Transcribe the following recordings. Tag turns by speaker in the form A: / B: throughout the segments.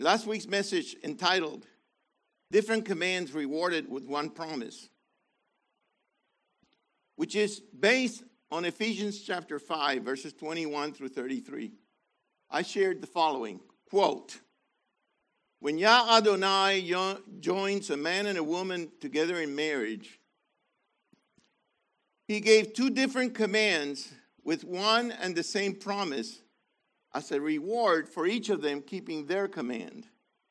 A: Last week's message entitled, Different Commands Rewarded with One Promise, which is based on Ephesians chapter 5, verses 21 through 33. I shared the following, quote, when Yah Adonai joins a man and a woman together in marriage, he gave two different commands with one and the same promise as a reward for each of them keeping their command.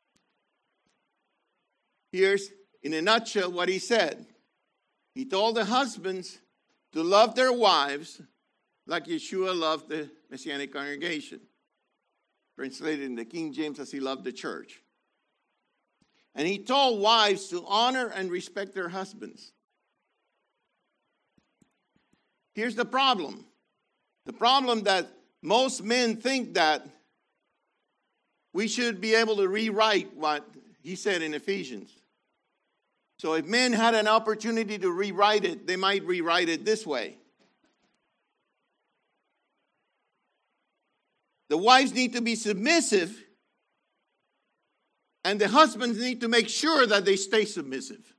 A: Here's, in a nutshell, what he said. He told the husbands to love their wives like Yeshua loved the Messianic congregation. Translated in the King James as he loved the church. And he told wives to honor and respect their husbands. Here's the problem. The problem that most men think that we should be able to rewrite what he said in Ephesians. So if men had an opportunity to rewrite it, they might rewrite it this way. The wives need to be submissive, and the husbands need to make sure that they stay submissive.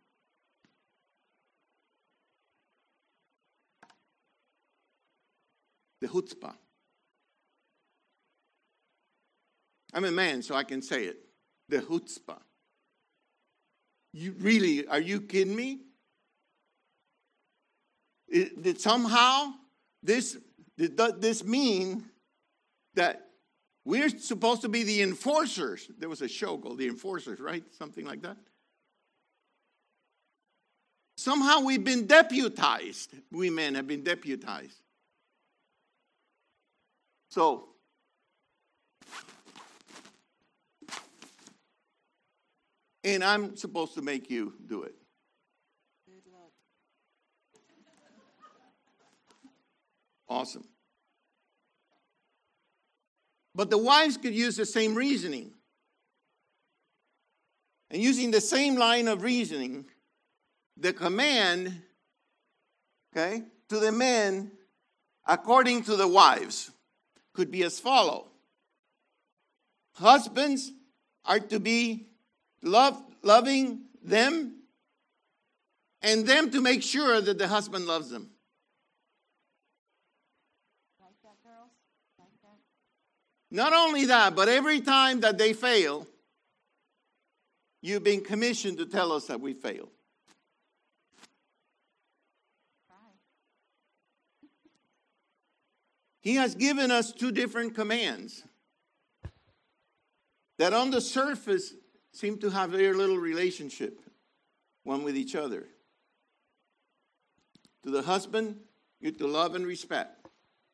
A: The chutzpah. I'm a man, so I can say it. The chutzpah. Are you kidding me? Did somehow this mean that we're supposed to be the enforcers? There was a show called The Enforcers, right? Something like that. Somehow we've been deputized. We men have been deputized. So, and I'm supposed to make you do it.
B: Good luck.
A: Awesome. But the wives could use the same reasoning. And using the same line of reasoning, the command, to the men, according to the wives, could be as follows. Husbands are to be loving them, and them to make sure that the husband loves them.
B: Like that, girls? Like that?
A: Not only that, but every time that they fail, you've been commissioned to tell us that we failed. He has given us two different commands that on the surface seem to have very little relationship one with each other. To the husband, you're to love and respect.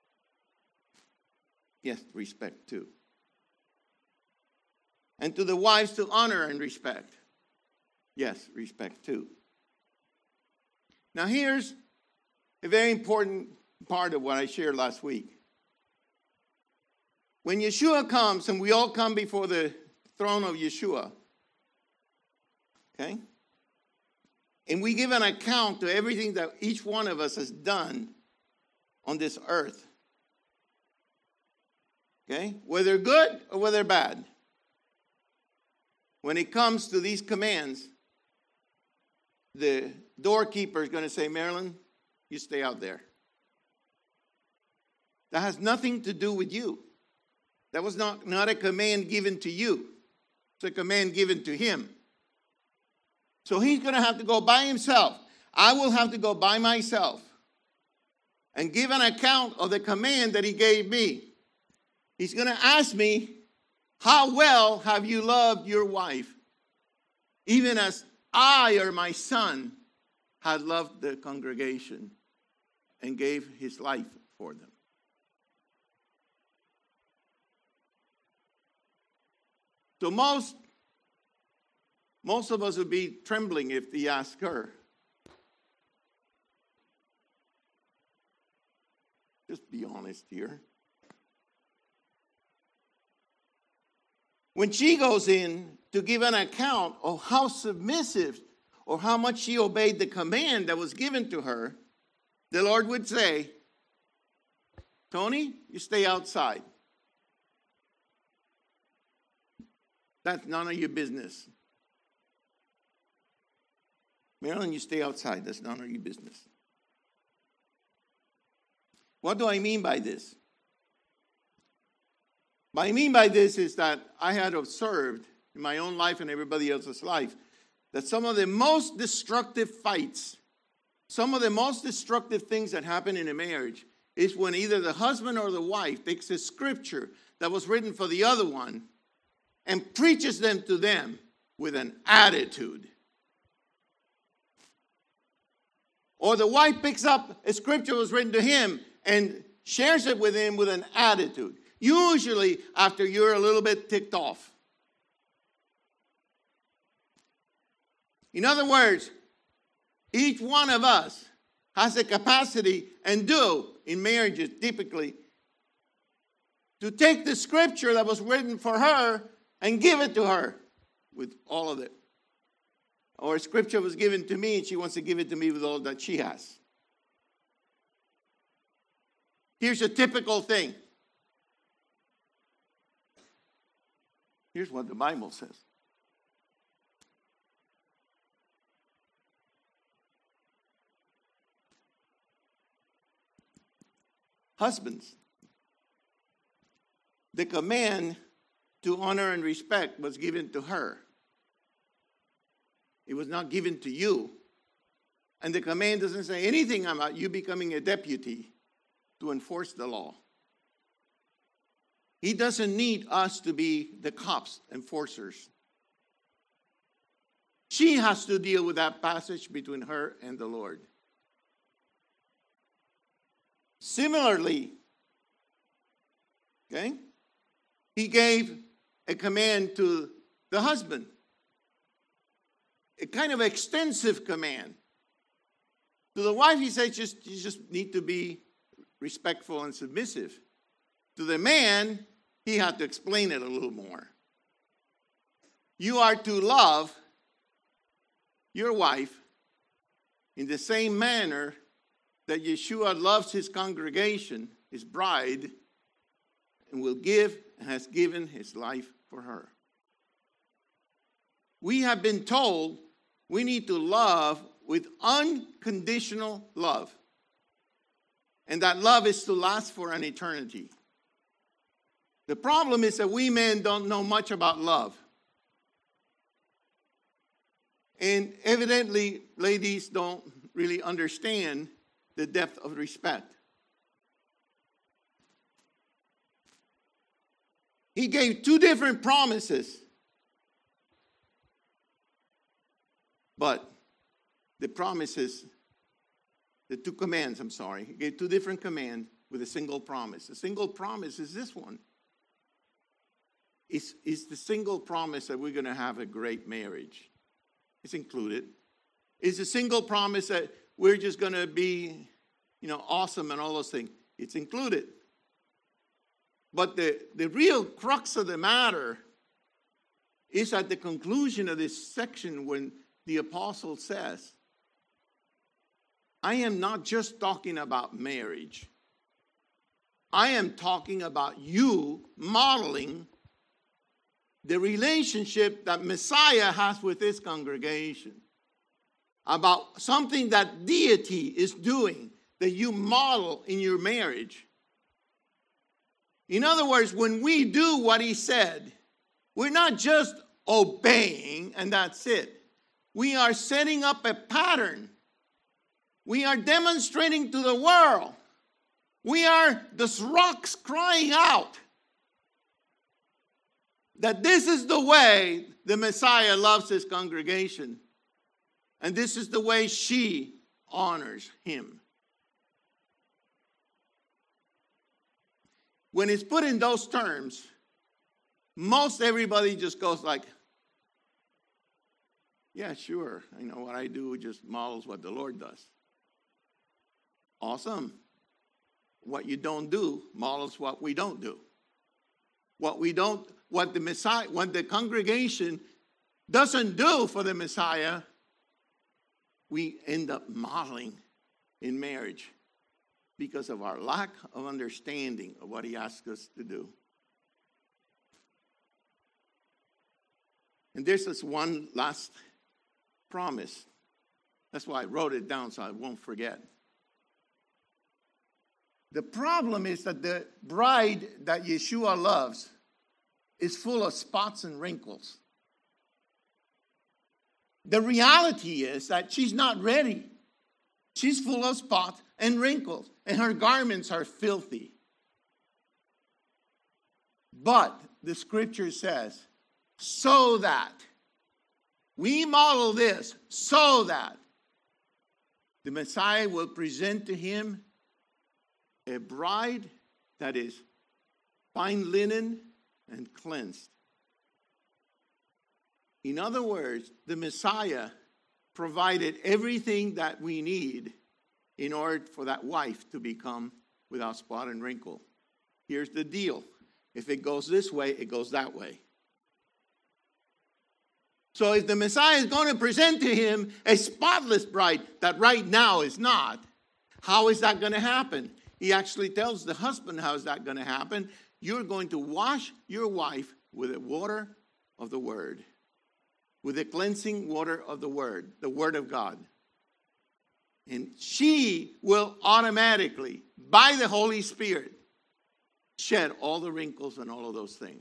A: Yes, respect too. And to the wives, to honor and respect. Yes, respect too. Now here's a very important part of what I shared last week. When Yeshua comes, and we all come before the throne of Yeshua, okay? And we give an account to everything that each one of us has done on this earth. Okay? Whether good or whether bad. When it comes to these commands, the doorkeeper is going to say, Marilyn, you stay out there. That has nothing to do with you. That was not a command given to you. It's a command given to him. So he's going to have to go by himself. I will have to go by myself and give an account of the command that he gave me. He's going to ask me, how well have you loved your wife? Even as I or my son had loved the congregation and gave his life for them. So most of us would be trembling if he asked her. Just be honest here. When she goes in to give an account of how submissive or how much she obeyed the command that was given to her, the Lord would say, Tony, you stay outside. That's none of your business. Marilyn, you stay outside. That's none of your business. What do I mean by this? What I mean by this is that I had observed in my own life and everybody else's life that some of the most destructive fights, some of the most destructive things that happen in a marriage is when either the husband or the wife takes a scripture that was written for the other one and preaches them to them with an attitude. Or the wife picks up a scripture that was written to him and shares it with him with an attitude. Usually after you're a little bit ticked off. In other words, each one of us has the capacity, and do in marriages typically, to take the scripture that was written for her and give it to her with all of it. Or a scripture was given to me and she wants to give it to me with all that she has. Here's a typical thing. Here's what the Bible says. Husbands, the command to honor and respect was given to her. It was not given to you. And the command doesn't say anything about you becoming a deputy to enforce the law. He doesn't need us to be the cops, enforcers. She has to deal with that passage between her and the Lord. Similarly, okay, he gave a command to the husband, a kind of extensive command. To the wife, he said, you just need to be respectful and submissive. To the man, he had to explain it a little more. You are to love your wife in the same manner that Yeshua loves his congregation, his bride, and will give and has given his life for her. We have been told we need to love with unconditional love. And that love is to last for an eternity. The problem is that we men don't know much about love. And evidently, ladies don't really understand the depth of respect. He gave two different promises. But the promises, the two commands, he gave two different commands with a single promise. The single promise is this one. It's the single promise that we're going to have a great marriage. It's included. It's a single promise that we're just going to be, awesome and all those things. It's included. But the real crux of the matter is at the conclusion of this section when the apostle says, I am not just talking about marriage. I am talking about you modeling the relationship that Messiah has with his congregation. About something that deity is doing that you model in your marriage. In other words, when we do what he said, we're not just obeying and that's it. We are setting up a pattern. We are demonstrating to the world. We are the rocks crying out that this is the way the Messiah loves his congregation. And this is the way she honors him. When it's put in those terms, most everybody just goes like, yeah, sure. What I do just models what the Lord does. Awesome. What you don't do models what we don't do. What the congregation doesn't do for the Messiah, we end up modeling in marriage because of our lack of understanding of what he asks us to do. And there's this one last promise. That's why I wrote it down so I won't forget. The problem is that the bride that Yeshua loves is full of spots and wrinkles. The reality is that she's not ready. She's full of spots and wrinkles, and her garments are filthy. But the scripture says, so that, we model this, so that the Messiah will present to him a bride that is fine linen and cleansed. In other words, the Messiah provided everything that we need in order for that wife to become without spot and wrinkle. Here's the deal. If it goes this way, it goes that way. So if the Messiah is going to present to him a spotless bride that right now is not, how is that going to happen? He actually tells the husband how is that going to happen. You're going to wash your wife with the water of the word, with the cleansing water of the word of God. And she will automatically, by the Holy Spirit, shed all the wrinkles and all of those things.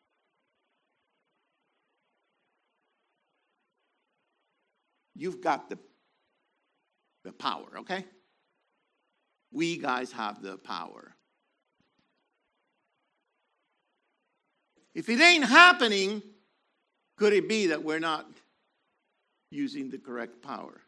A: You've got the power, okay? We guys have the power. If it ain't happening, could it be that we're not using the correct power?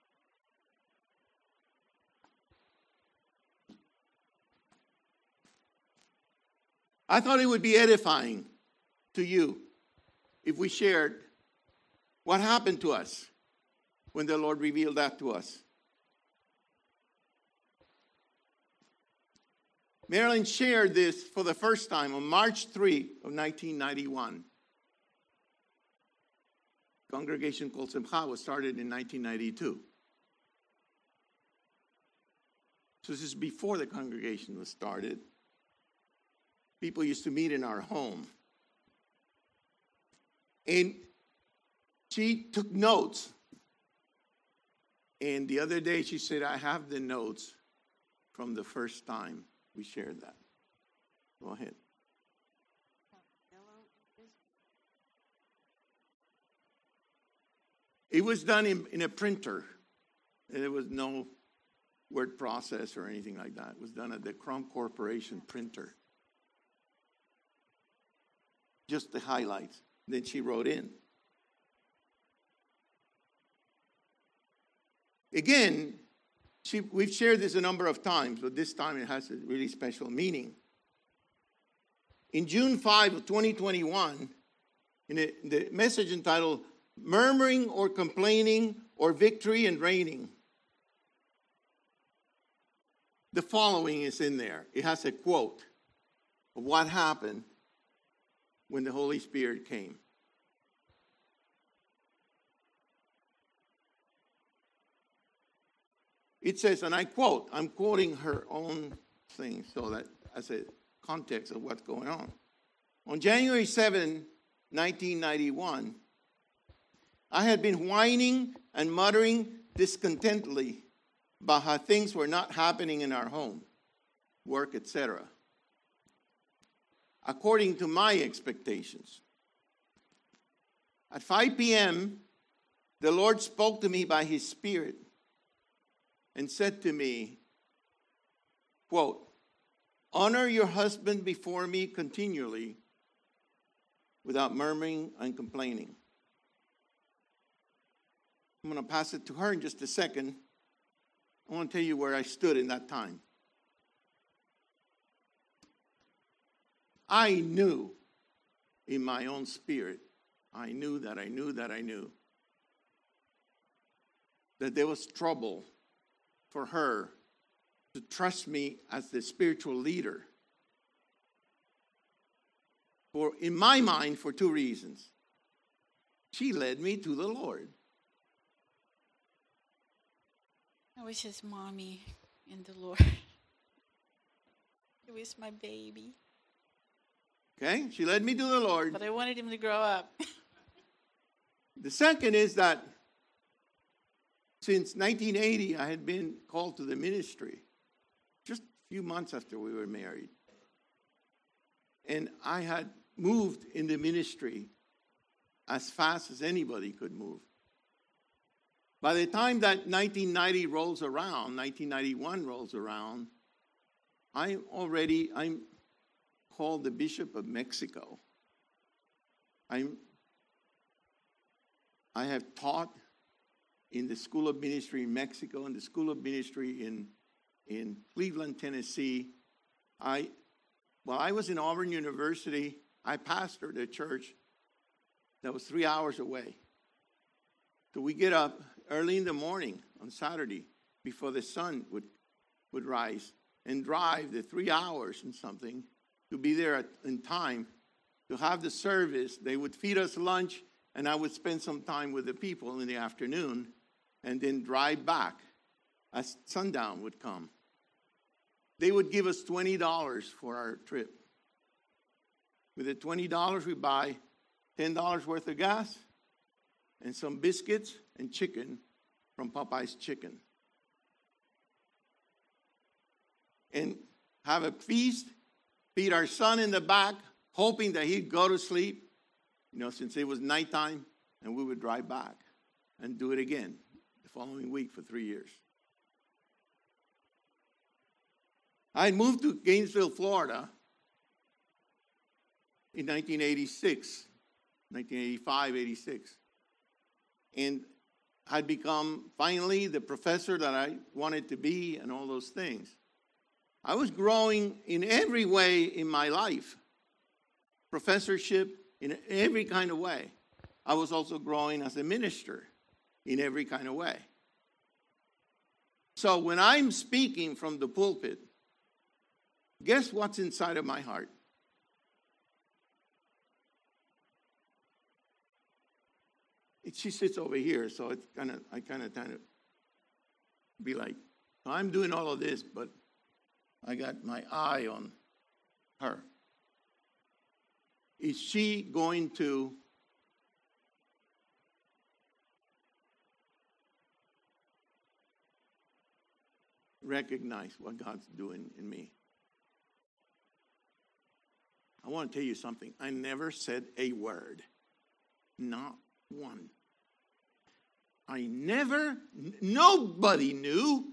A: I thought it would be edifying to you if we shared what happened to us when the Lord revealed that to us. Marilyn shared this for the first time on March 3 of 1991. Congregation called Simcha was started in 1992. So this is before the congregation was started. People used to meet in our home. And she took notes. And the other day she said, I have the notes from the first time we shared that. Go ahead. It was done in a printer. And there was no word process or anything like that. It was done at the Crum Corporation printer. Just the highlights. Then she wrote in. Again, we've shared this a number of times, but this time it has a really special meaning. In June 5 of 2021, in the message entitled, Murmuring or Complaining or Victory and Reigning, the following is in there. It has a quote of what happened when the Holy Spirit came. It says, and I quote, I'm quoting her own thing so that as a context of what's going on. On January 7, 1991, I had been whining and muttering discontentedly about how things were not happening in our home, work, etc., according to my expectations. At 5 p.m., the Lord spoke to me by His Spirit and said to me, quote, honor your husband before me continually without murmuring and complaining. I'm going to pass it to her in just a second. I want to tell you where I stood in that time. I knew in my own spirit, I knew that there was trouble for her to trust me as the spiritual leader. In my mind, for two reasons. She led me to the Lord.
B: I was his mommy in the Lord. He was my baby.
A: Okay, she led me to the Lord.
B: But I wanted him to grow up.
A: The second is that since 1980, I had been called to the ministry, just a few months after we were married. And I had moved in the ministry as fast as anybody could move. By the time that 1990 rolls around, 1991 rolls around, I'm called the Bishop of Mexico. I have taught in the School of Ministry in Mexico and the School of Ministry in Cleveland, Tennessee. While I was in Auburn University, I pastored a church that was 3 hours away. So we get up early in the morning on Saturday before the sun would rise and drive the 3 hours and something to be there in time to have the service. They would feed us lunch, and I would spend some time with the people in the afternoon and then drive back as sundown would come. They would give us $20 for our trip. With the $20, we buy $10 worth of gas and some biscuits and chicken from Popeye's Chicken. And have a feast, feed our son in the back, hoping that he'd go to sleep, since it was nighttime, and we would drive back and do it again the following week for 3 years. I moved to Gainesville, Florida in 1985, 86. And I'd become finally the professor that I wanted to be and all those things. I was growing in every way in my life. Professorship in every kind of way. I was also growing as a minister in every kind of way. So when I'm speaking from the pulpit, guess what's inside of my heart? She sits over here, so it's I kind of be like, I'm doing all of this, but I got my eye on her. Is she going to recognize what God's doing in me? I want to tell you something. I never said a word. Not one. Nobody knew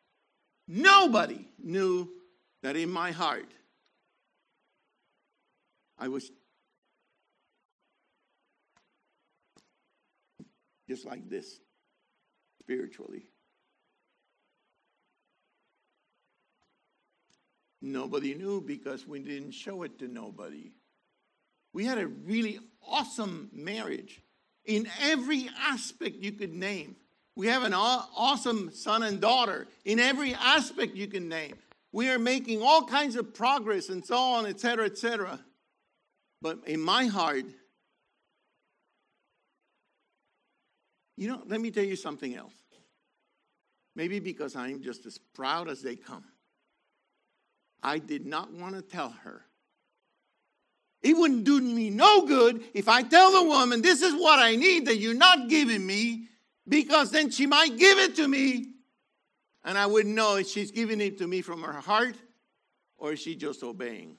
A: that in my heart I was just like this, spiritually. Nobody knew because we didn't show it to nobody. We had a really awesome marriage in every aspect you could name. We have an awesome son and daughter in every aspect you can name. We are making all kinds of progress and so on, etc., etc. But in my heart, let me tell you something else. Maybe because I'm just as proud as they come. I did not want to tell her. It wouldn't do me no good if I tell the woman, this is what I need that you're not giving me, because then she might give it to me, and I wouldn't know if she's giving it to me from her heart or is she just obeying.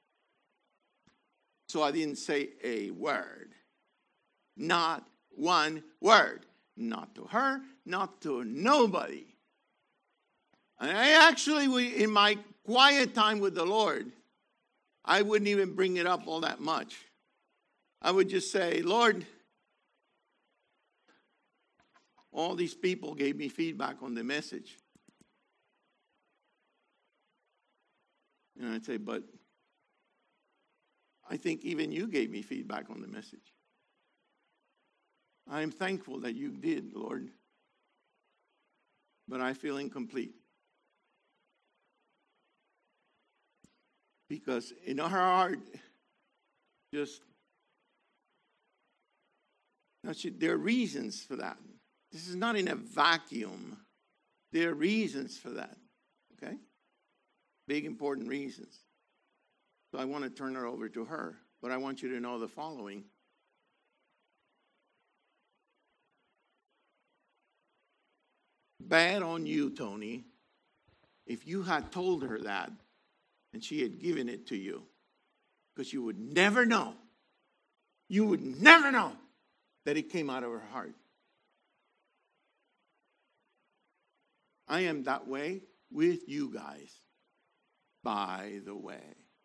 A: So I didn't say a word. Not one word. Not to her, not to nobody. And I actually, in my quiet time with the Lord, I wouldn't even bring it up all that much. I would just say, Lord, all these people gave me feedback on the message. And I'd say, but I think even you gave me feedback on the message. I am thankful that you did, Lord. But I feel incomplete. Because in her heart, there are reasons for that. This is not in a vacuum. There are reasons for that. Okay? Big, important reasons. So I want to turn it over to her. But I want you to know the following. bad on you, Tony, if you had told her that and she had given it to you, because you would never know. You would never know that it came out of her heart. I am that way with you guys, by the way.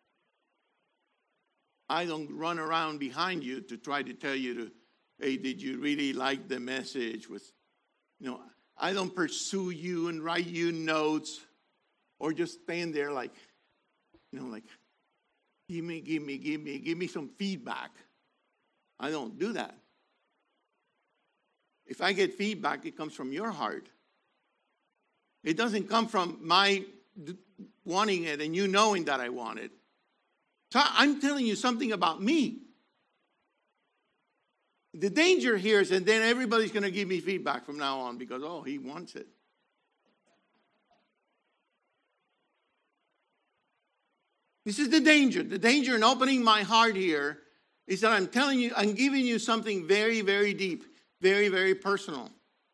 A: I don't run around behind you to try to tell you to, hey, did you really like the message? I don't pursue you and write you notes or just stand there like, give me some feedback. I don't do that. If I get feedback, it comes from your heart. It doesn't come from my wanting it and you knowing that I want it. So I'm telling you something about me. The danger here is, and then everybody's going to give me feedback from now on because, he wants it. This is the danger. The danger in opening my heart here is that I'm telling you, I'm giving you something very, very deep, very, very personal.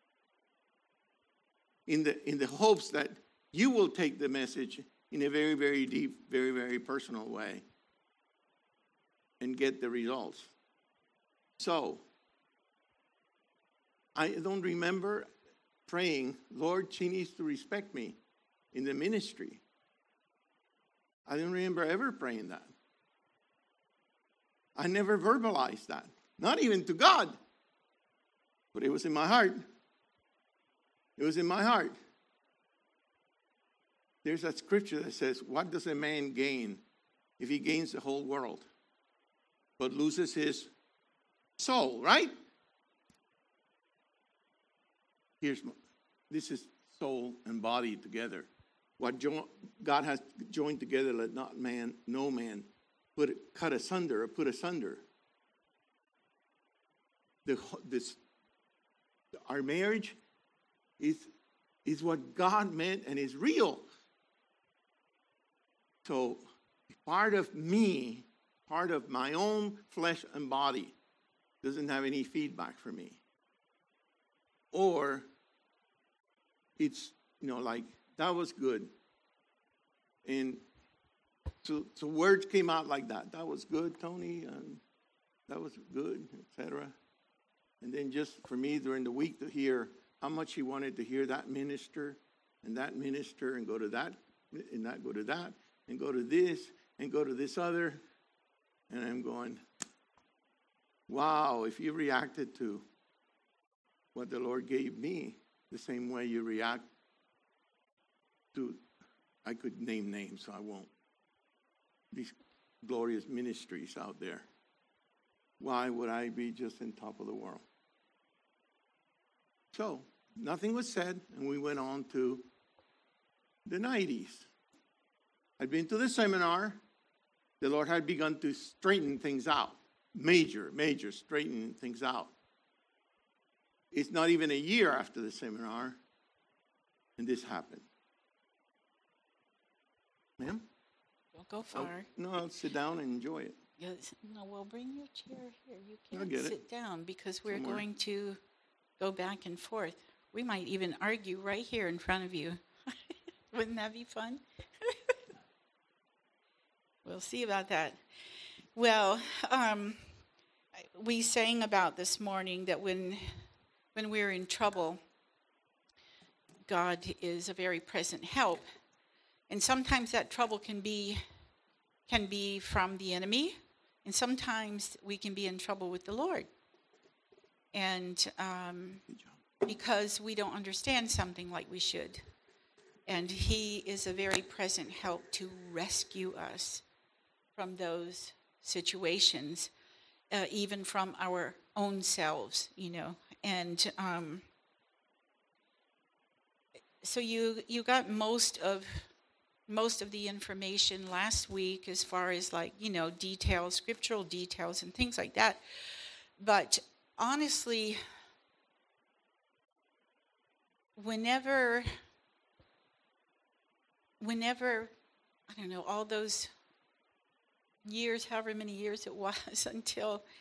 A: In the hopes that you will take the message in a very, very deep, very, very personal way and get the results. So, I don't remember praying, Lord, she needs to respect me in the ministry. I don't remember ever praying that. I never verbalized that, not even to God. But it was in my heart. It was in my heart. There's that scripture that says, what does a man gain if he gains the whole world, but loses his soul, right? This is soul and body together. What God has joined together, let not man, no man, cut asunder or put asunder. Our marriage is what God meant and is real. So part of me, part of my own flesh and body doesn't have any feedback for me. Or it's, like, that was good. And so words came out like that. That was good, Tony. And that was good, etc. And then just for me during the week to hear how much he wanted to hear that minister and go to that and not go to that and go to this and go to this other. And I'm going, wow, if you reacted to what the Lord gave me the same way you react to, I could name names, so I won't. These glorious ministries out there. Why would I be just on top of the world? So, nothing was said, and we went on to the 90s. I'd been to the seminar. The Lord had begun to straighten things out. Major straightening things out. It's not even a year after the seminar, and this happened. Ma'am?
B: Don't go far.
A: No, I'll sit down and enjoy it.
B: Yes. No, well, bring your chair here. You
A: I'll
B: can't
A: get
B: sit
A: it.
B: down because we're
A: Somewhere.
B: going to go back and forth. We might even argue right here in front of you. Wouldn't that be fun? We'll see about that. Well, we sang about this morning that when we're in trouble, God is a very present help. And sometimes that trouble can be from the enemy, and sometimes we can be in trouble with the Lord. And because we don't understand something like we should. And he is a very present help to rescue us from those situations, even from our own selves, And so you got most of the information last week as far as details, scriptural details and things like that. But honestly, whenever, I don't know, all those years, however many years it was,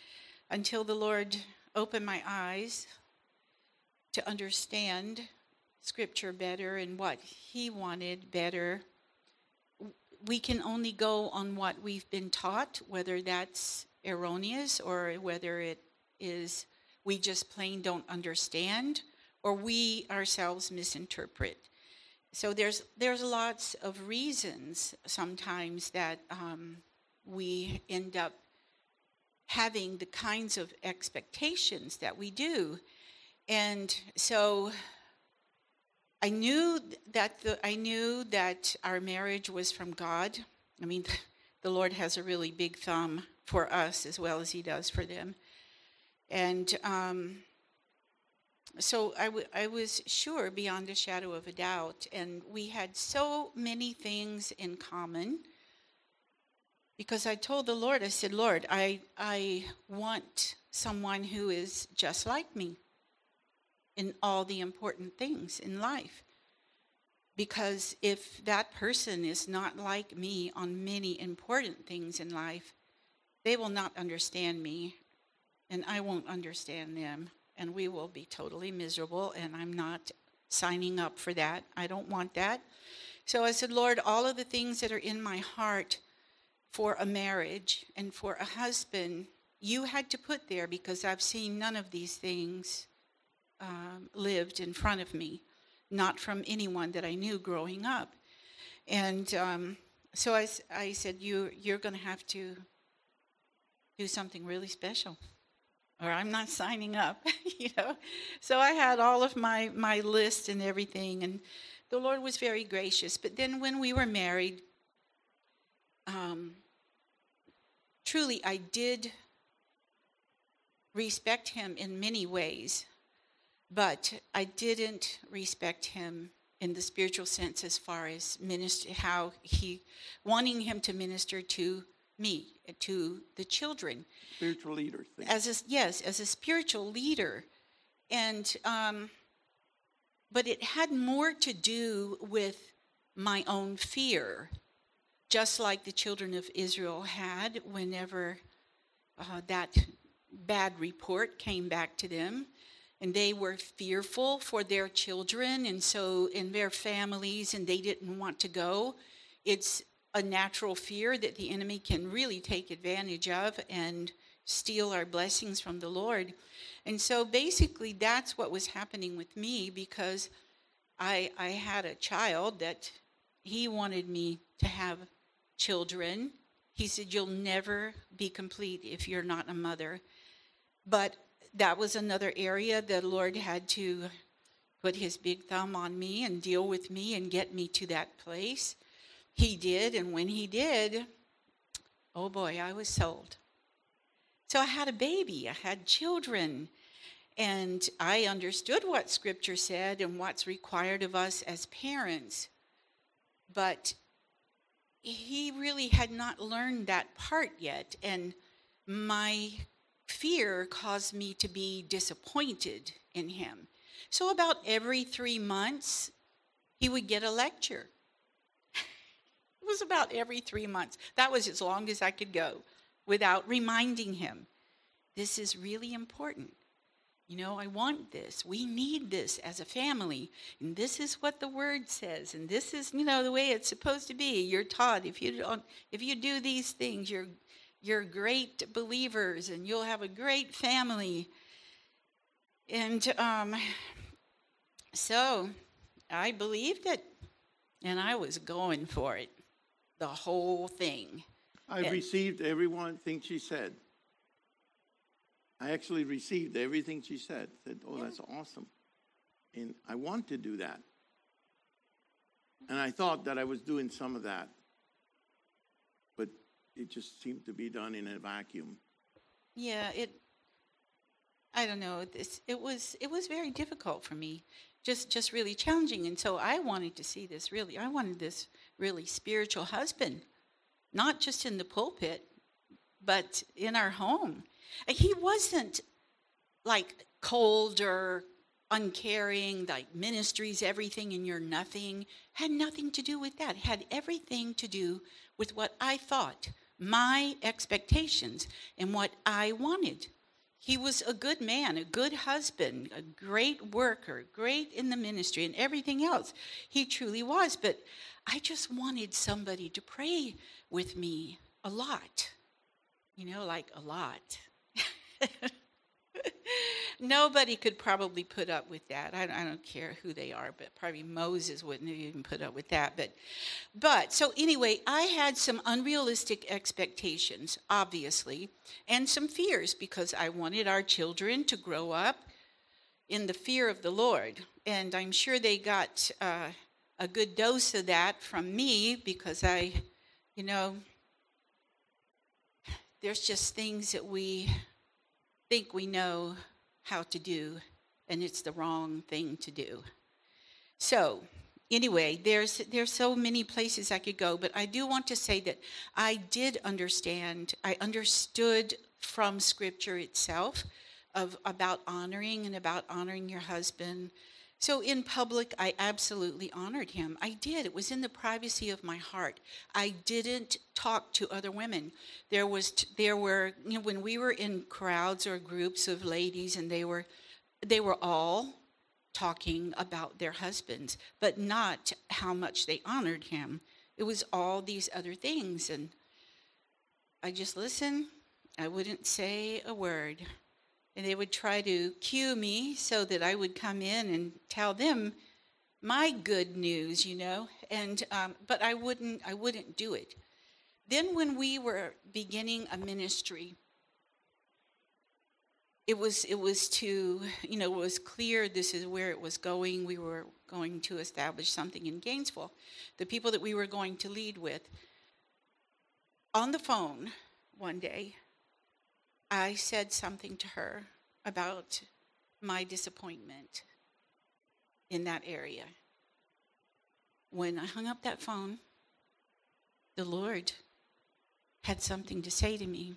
B: until the Lord opened my eyes to understand Scripture better and what he wanted better. We can only go on what we've been taught, whether that's erroneous or whether it is we just plain don't understand or we ourselves misinterpret. So there's lots of reasons sometimes that we end up having the kinds of expectations that we do. And so I knew that our marriage was from God. I mean, the Lord has a really big thumb for us as well as he does for them. And so I was sure beyond a shadow of a doubt. And we had so many things in common because I told the Lord, I said, Lord, I want someone who is just like me in all the important things in life. Because if that person is not like me on many important things in life, they will not understand me, and I won't understand them, and we will be totally miserable, and I'm not signing up for that. I don't want that. So I said, Lord, all of the things that are in my heart for a marriage and for a husband, you had to put there because I've seen none of these things lived in front of me, not from anyone that I knew growing up. And so I said, you're going to have to do something really special, or I'm not signing up, So I had all of my list and everything, and the Lord was very gracious. But then when we were married, truly I did respect him in many ways. But I didn't respect him in the spiritual sense as far as wanting him to minister to me, to the children.
A: Spiritual leader thing.
B: As a spiritual leader. And, but it had more to do with my own fear, just like the children of Israel had whenever that bad report came back to them. And they were fearful for their children, and so in their families, and they didn't want to go. It's a natural fear that the enemy can really take advantage of and steal our blessings from the Lord. And so basically that's what was happening with me, because I had a child that he wanted me to have children. He said, you'll never be complete if you're not a mother. But that was another area the Lord had to put his big thumb on me and deal with me and get me to that place. He did, and when he did, oh boy, I was sold. So I had a baby, I had children, and I understood what Scripture said and what's required of us as parents. But he really had not learned that part yet, and my fear caused me to be disappointed in him. So about every 3 months, he would get a lecture. It was about every 3 months. That was as long as I could go without reminding him, this is really important. I want this. We need this as a family. And this is what the word says. And this is, the way it's supposed to be. You're taught if you do these things, you're great believers and you'll have a great family. And so I believed it, and I was going for it, the whole thing.
A: I received everything she said. I actually received everything she said. Said, That's awesome. And I want to do that. And I thought that I was doing some of that. But it just seemed to be done in a vacuum.
B: Yeah, I don't know. It was very difficult for me, just really challenging. And so I wanted to see this really spiritual husband, not just in the pulpit, but in our home. And he wasn't like cold or uncaring, like ministries, everything and you're nothing. Had nothing to do with that. Had everything to do with what I thought, my expectations, and what I wanted. He was a good man, a good husband, a great worker, great in the ministry and everything else. He truly was. But I just wanted somebody to pray with me a lot. Like a lot. Nobody could probably put up with that. I don't care who they are, but probably Moses wouldn't have even put up with that. But so anyway, I had some unrealistic expectations, obviously, and some fears because I wanted our children to grow up in the fear of the Lord. And I'm sure they got a good dose of that from me because there's just things that we think we know how to do, and it's the wrong thing to do. So anyway, there's so many places I could go, but I do want to say that I understood from Scripture itself about honoring your husband. So in public, I absolutely honored him. I did. It was in the privacy of my heart. I didn't talk to other women. There were, when we were in crowds or groups of ladies, and they were all talking about their husbands, but not how much they honored him. It was all these other things, and I just listened. I wouldn't say a word. And they would try to cue me so that I would come in and tell them my good news, and but I wouldn't do it. Then when we were beginning a ministry, it was to, it was clear this is where it was going. We were going to establish something in Gainesville. The people that we were going to lead with, on the phone one day, I said something to her about my disappointment in that area. When I hung up that phone, the Lord had something to say to me.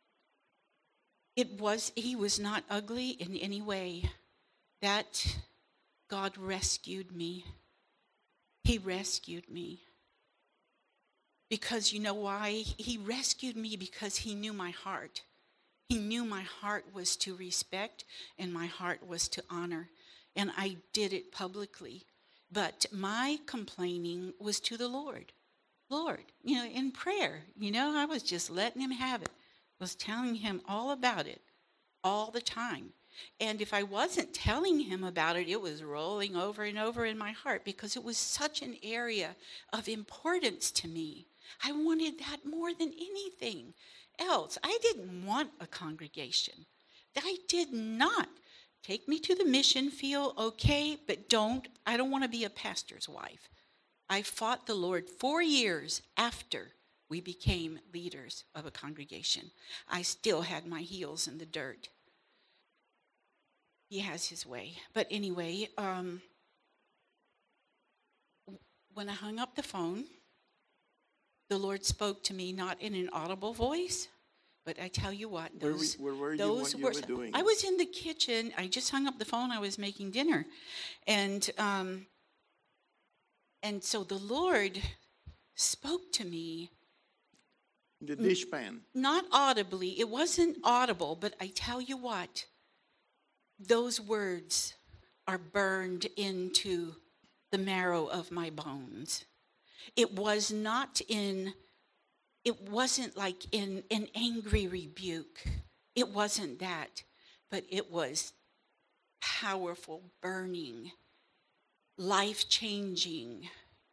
B: He was not ugly in any way. That God rescued me. He rescued me. Because you know why? He rescued me because he knew my heart. He knew my heart was to respect and my heart was to honor. And I did it publicly. But my complaining was to the Lord. Lord, in prayer, I was just letting him have it. I was telling him all about it all the time. And if I wasn't telling him about it, it was rolling over and over in my heart because it was such an area of importance to me. I wanted that more than anything else. I didn't want a congregation. I did not. Take me to the mission field, okay, but I don't want to be a pastor's wife. I fought the Lord 4 years after we became leaders of a congregation. I still had my heels in the dirt. He has his way. But anyway, when I hung up the phone, the Lord spoke to me not in an audible voice, but I tell you what,
A: where were you? What you were doing?
B: I was in the kitchen. I just hung up the phone. I was making dinner. And so the Lord spoke to me.
A: The dishpan.
B: Not audibly. It wasn't audible, but I tell you what, those words are burned into the marrow of my bones. It wasn't like in an angry rebuke. It wasn't that, but it was powerful, burning, life-changing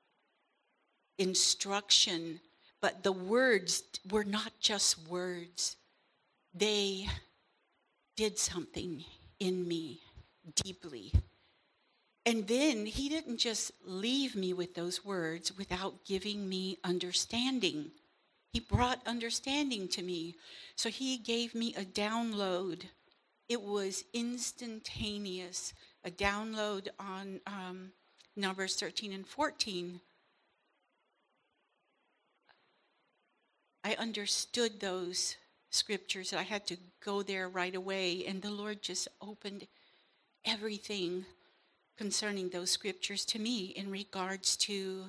B: instruction. But the words were not just words. They did something in me deeply. And then he didn't just leave me with those words without giving me understanding. He brought understanding to me. So he gave me a download. It was instantaneous. A download on Numbers 13 and 14. I understood those scriptures. I had to go there right away. And the Lord just opened everything concerning those scriptures to me in regards to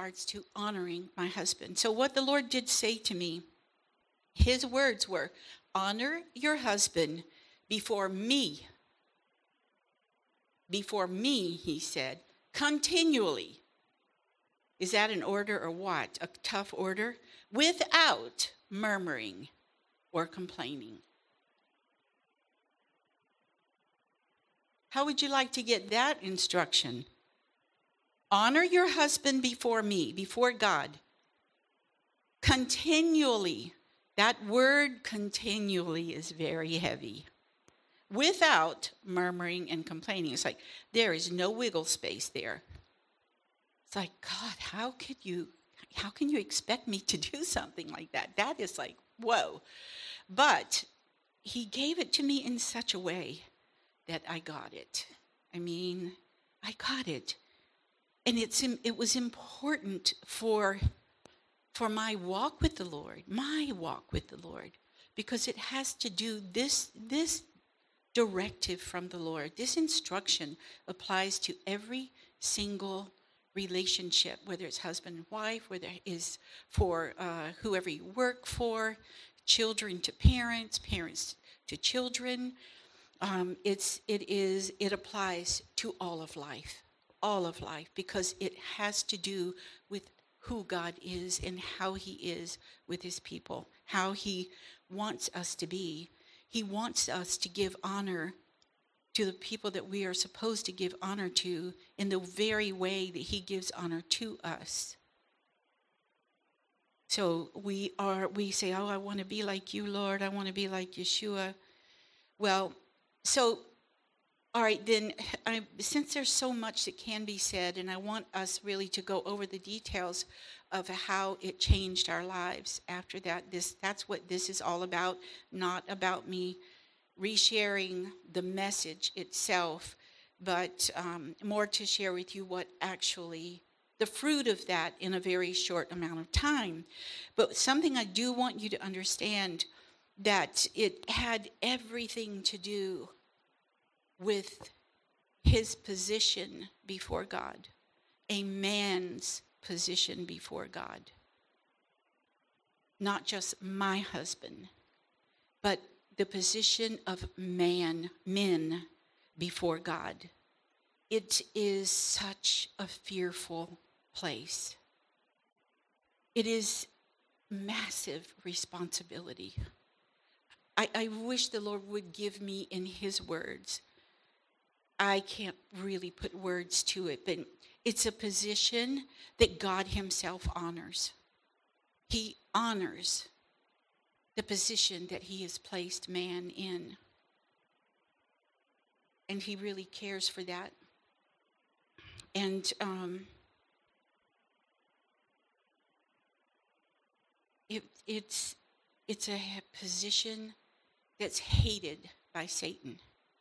B: honoring my husband. So what the Lord did say to me, his words were, honor your husband before me. Before me, he said, continually. Is that an order or what? A tough order? Without murmuring or complaining. How would you like to get that instruction? Honor your husband before me, before God. Continually. That word continually is very heavy. Without murmuring and complaining. It's like there is no wiggle space there. It's like, God, how can you expect me to do something like that? That is like, whoa. But he gave it to me in such a way that I got it. I mean, I got it. And it was important for my walk with the Lord, because it has to do this directive from the Lord. This instruction applies to every single relationship, whether it's husband and wife, whether it is for whoever you work for, children to parents, parents to children. It applies to all of life, because it has to do with who God is and how he is with his people, how he wants us to be. He wants us to give honor to the people that we are supposed to give honor to in the very way that he gives honor to us. So we say, oh, I want to be like you, Lord. I want to be like Yeshua. Well, so, all right, then, since there's so much that can be said, and I want us really to go over the details of how it changed our lives after that. That's what this is all about, not about me resharing the message itself, but more to share with you what actually, the fruit of that in a very short amount of time. But something I do want you to understand, that it had everything to do with his position before God, a man's position before God. Not just my husband, but the position of men before God. It is such a fearful place. It is massive responsibility. I wish the Lord would give me in his words. I can't really put words to it, but it's a position that God himself honors. He honors the position that he has placed man in. And he really cares for that. And it's a position that's hated by Satan.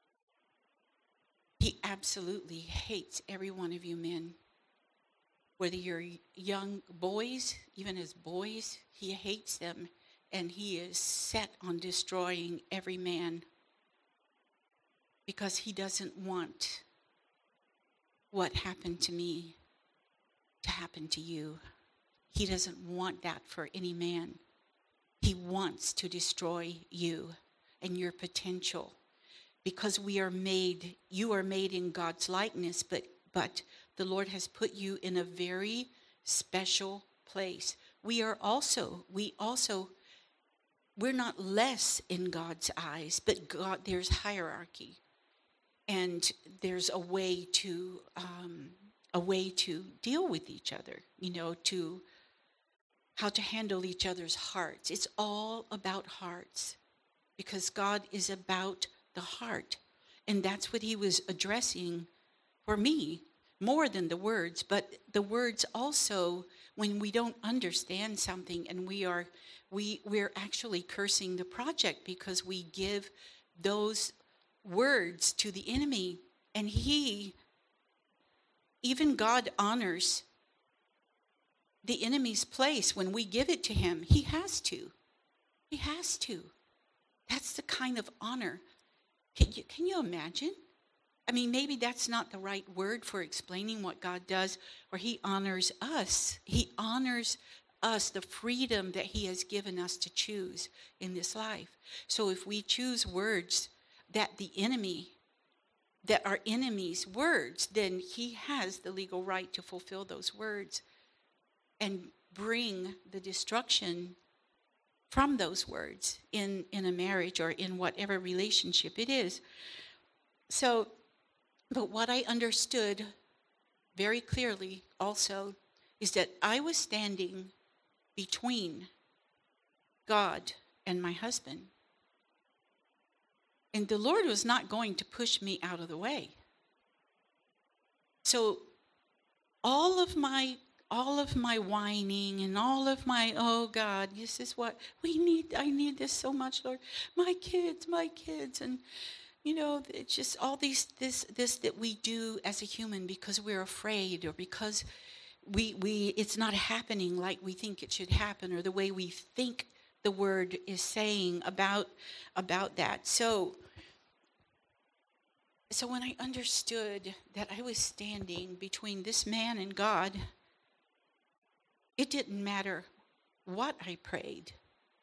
B: He absolutely hates every one of you men. Whether you're young boys, even as boys, he hates them, and he is set on destroying every man because he doesn't want what happened to me to happen to you. He doesn't want that for any man. He wants to destroy you and your potential, because you are made in God's likeness, but the Lord has put you in a very special place. We're not less in God's eyes, but there's hierarchy, and there's a way to deal with each other, to how to handle each other's hearts. It's all about hearts, because God is about the heart. And that's what he was addressing for me, more than the words. But the words also, when we don't understand something, and we're actually cursing the project because we give those words to the enemy. And even God honors the enemy's place when we give it to him. He has to. That's the kind of honor. Can you imagine? I mean, maybe that's not the right word for explaining what God does, or he honors us. He honors us the freedom that he has given us to choose in this life. So if we choose words that are enemies' words, then he has the legal right to fulfill those words and bring the destruction from those words in a marriage or in whatever relationship it is. So, but what I understood very clearly also is that I was standing between God and my husband. And the Lord was not going to push me out of the way. So all of my whining and all of my, oh God, this is what we need. I need this so much, Lord. My kids. And, it's just all this that we do as a human because we're afraid or because it's not happening like we think it should happen or the way we think the word is saying about that. So when I understood that I was standing between this man and God, it didn't matter what I prayed.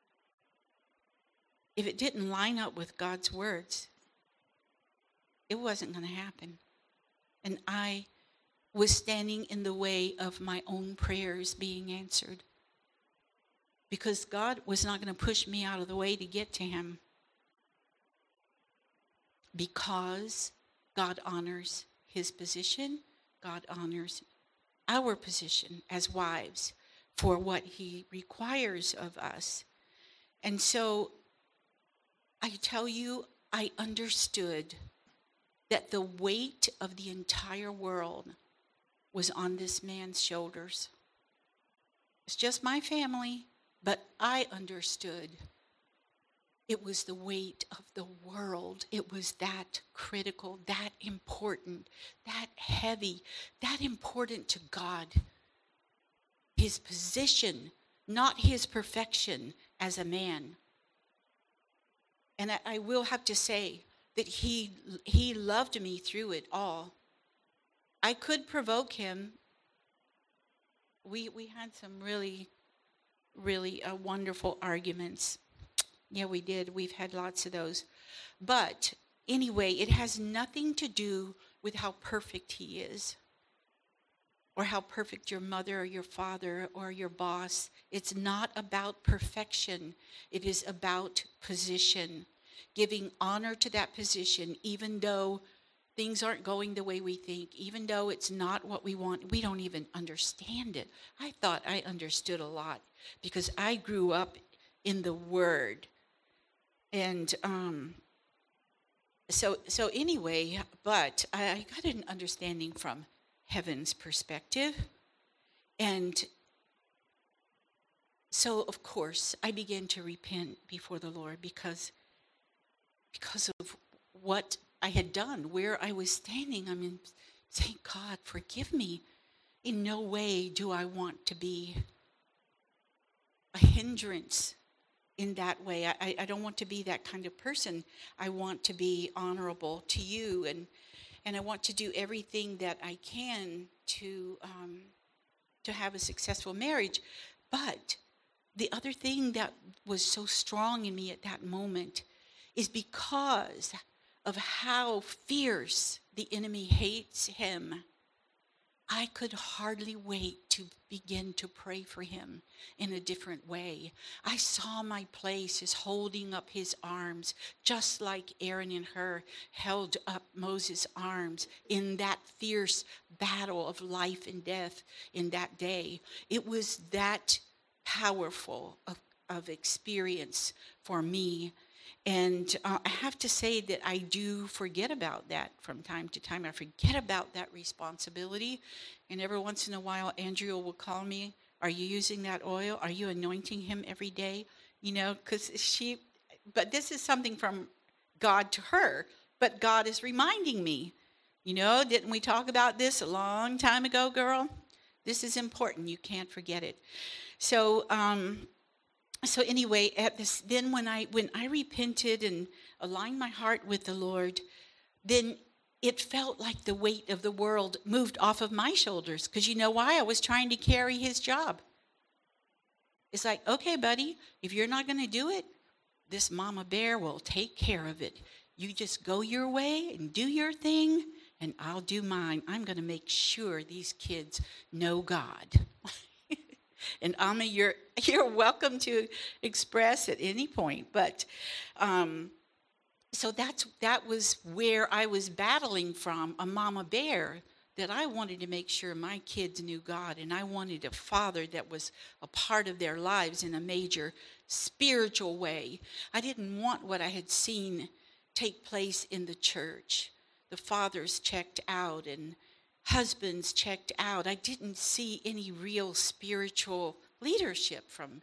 B: If it didn't line up with God's words, it wasn't going to happen. And I was standing in the way of my own prayers being answered. Because God was not going to push me out of the way to get to him. Because God honors his position. God honors our position as wives for what he requires of us. And so I tell you, I understood that the weight of the entire world was on this man's shoulders. It's just my family, but I understood it was the weight of the world. It was that critical, that important, that heavy, that important to God. His position, not his perfection as a man. And I will have to say that he loved me through it all. I could provoke him. We had some really wonderful arguments. Yeah, we did. We've had lots of those. But anyway, it has nothing to do with how perfect he is or how perfect your mother or your father or your boss. It's not about perfection. It is about position, giving honor to that position, even though things aren't going the way we think, even though it's not what we want. We don't even understand it. I thought I understood a lot because I grew up in the Word. And so anyway, but I got an understanding from heaven's perspective. And so, of course, I began to repent before the Lord because of what I had done, where I was standing. I mean, thank God, forgive me. In no way do I want to be a hindrance in that way. I don't want to be that kind of person. I want to be honorable to you, and I want to do everything that I can to have a successful marriage. But the other thing that was so strong in me at that moment is because of how fierce the enemy hates him. I could hardly wait to begin to pray for him in a different way. I saw my place as holding up his arms, just like Aaron and Hur held up Moses' arms in that fierce battle of life and death in that day. It was that powerful of experience for me. And I have to say that I do forget about that from time to time. I forget about that responsibility. And every once in a while, Andrea will call me, are you using that oil? Are you anointing him every day? Because but this is something from God to her. But God is reminding me, didn't we talk about this a long time ago, girl? This is important. You can't forget it. So anyway, then when I repented and aligned my heart with the Lord, then it felt like the weight of the world moved off of my shoulders. Because you know why? I was trying to carry his job. It's like, okay, buddy, if you're not going to do it, this mama bear will take care of it. You just go your way and do your thing, and I'll do mine. I'm going to make sure these kids know God. And Alma, you're welcome to express at any point. But so that was where I was battling from, a mama bear, that I wanted to make sure my kids knew God, and I wanted a father that was a part of their lives in a major spiritual way. I didn't want what I had seen take place in the church. The fathers checked out and husbands checked out. I didn't see any real spiritual leadership from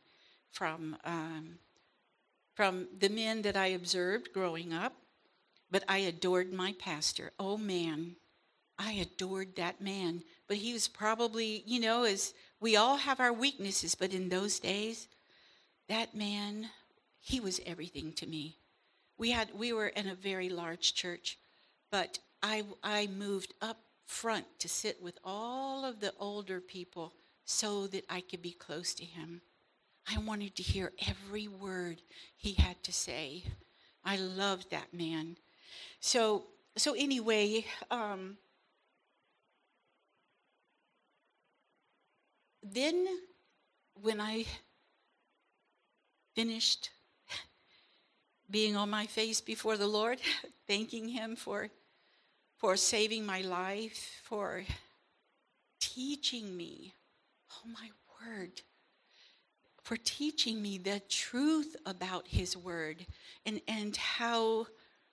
B: the men that I observed growing up. But I adored my pastor. Oh, man, I adored that man. But he was probably, as we all have our weaknesses, but in those days, that man, he was everything to me. We were in a very large church, but I moved up front to sit with all of the older people so that I could be close to him. I wanted to hear every word he had to say. I loved that man. So anyway, then when I finished being on my face before the Lord, thanking him for saving my life, for teaching me, oh my word, for teaching me the truth about his word, and how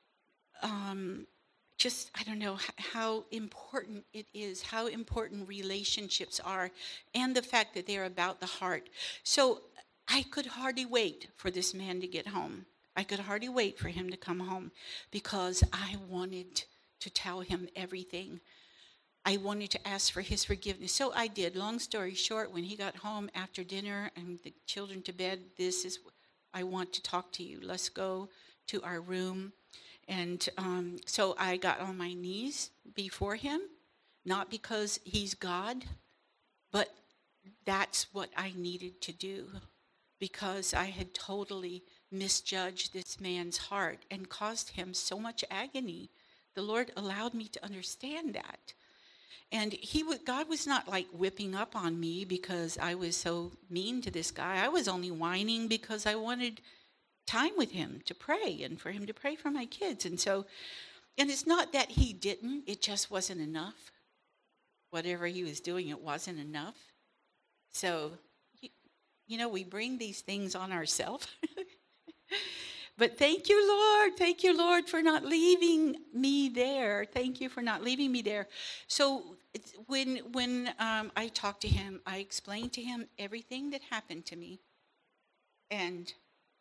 B: I don't know how important it is, how important relationships are, and the fact that they're about the heart. So I could hardly wait for this man to get home. I could hardly wait for him to come home, because I wanted to tell him everything. I wanted to ask for his forgiveness. So I did. Long story short, when he got home after dinner and the children to bed, I want to talk to you. Let's go to our room. And so I got on my knees before him, not because he's God, but that's what I needed to do, because I had totally misjudged this man's heart and caused him so much agony. The Lord allowed me to understand that. And God was not like whipping up on me because I was so mean to this guy. I was only whining because I wanted time with him to pray and for him to pray for my kids. And it's not that he didn't, it just wasn't enough. Whatever he was doing, it wasn't enough. So, we bring these things on ourselves. But thank you, Lord. Thank you, Lord, for not leaving me there. Thank you for not leaving me there. So when I talked to him, I explained to him everything that happened to me. And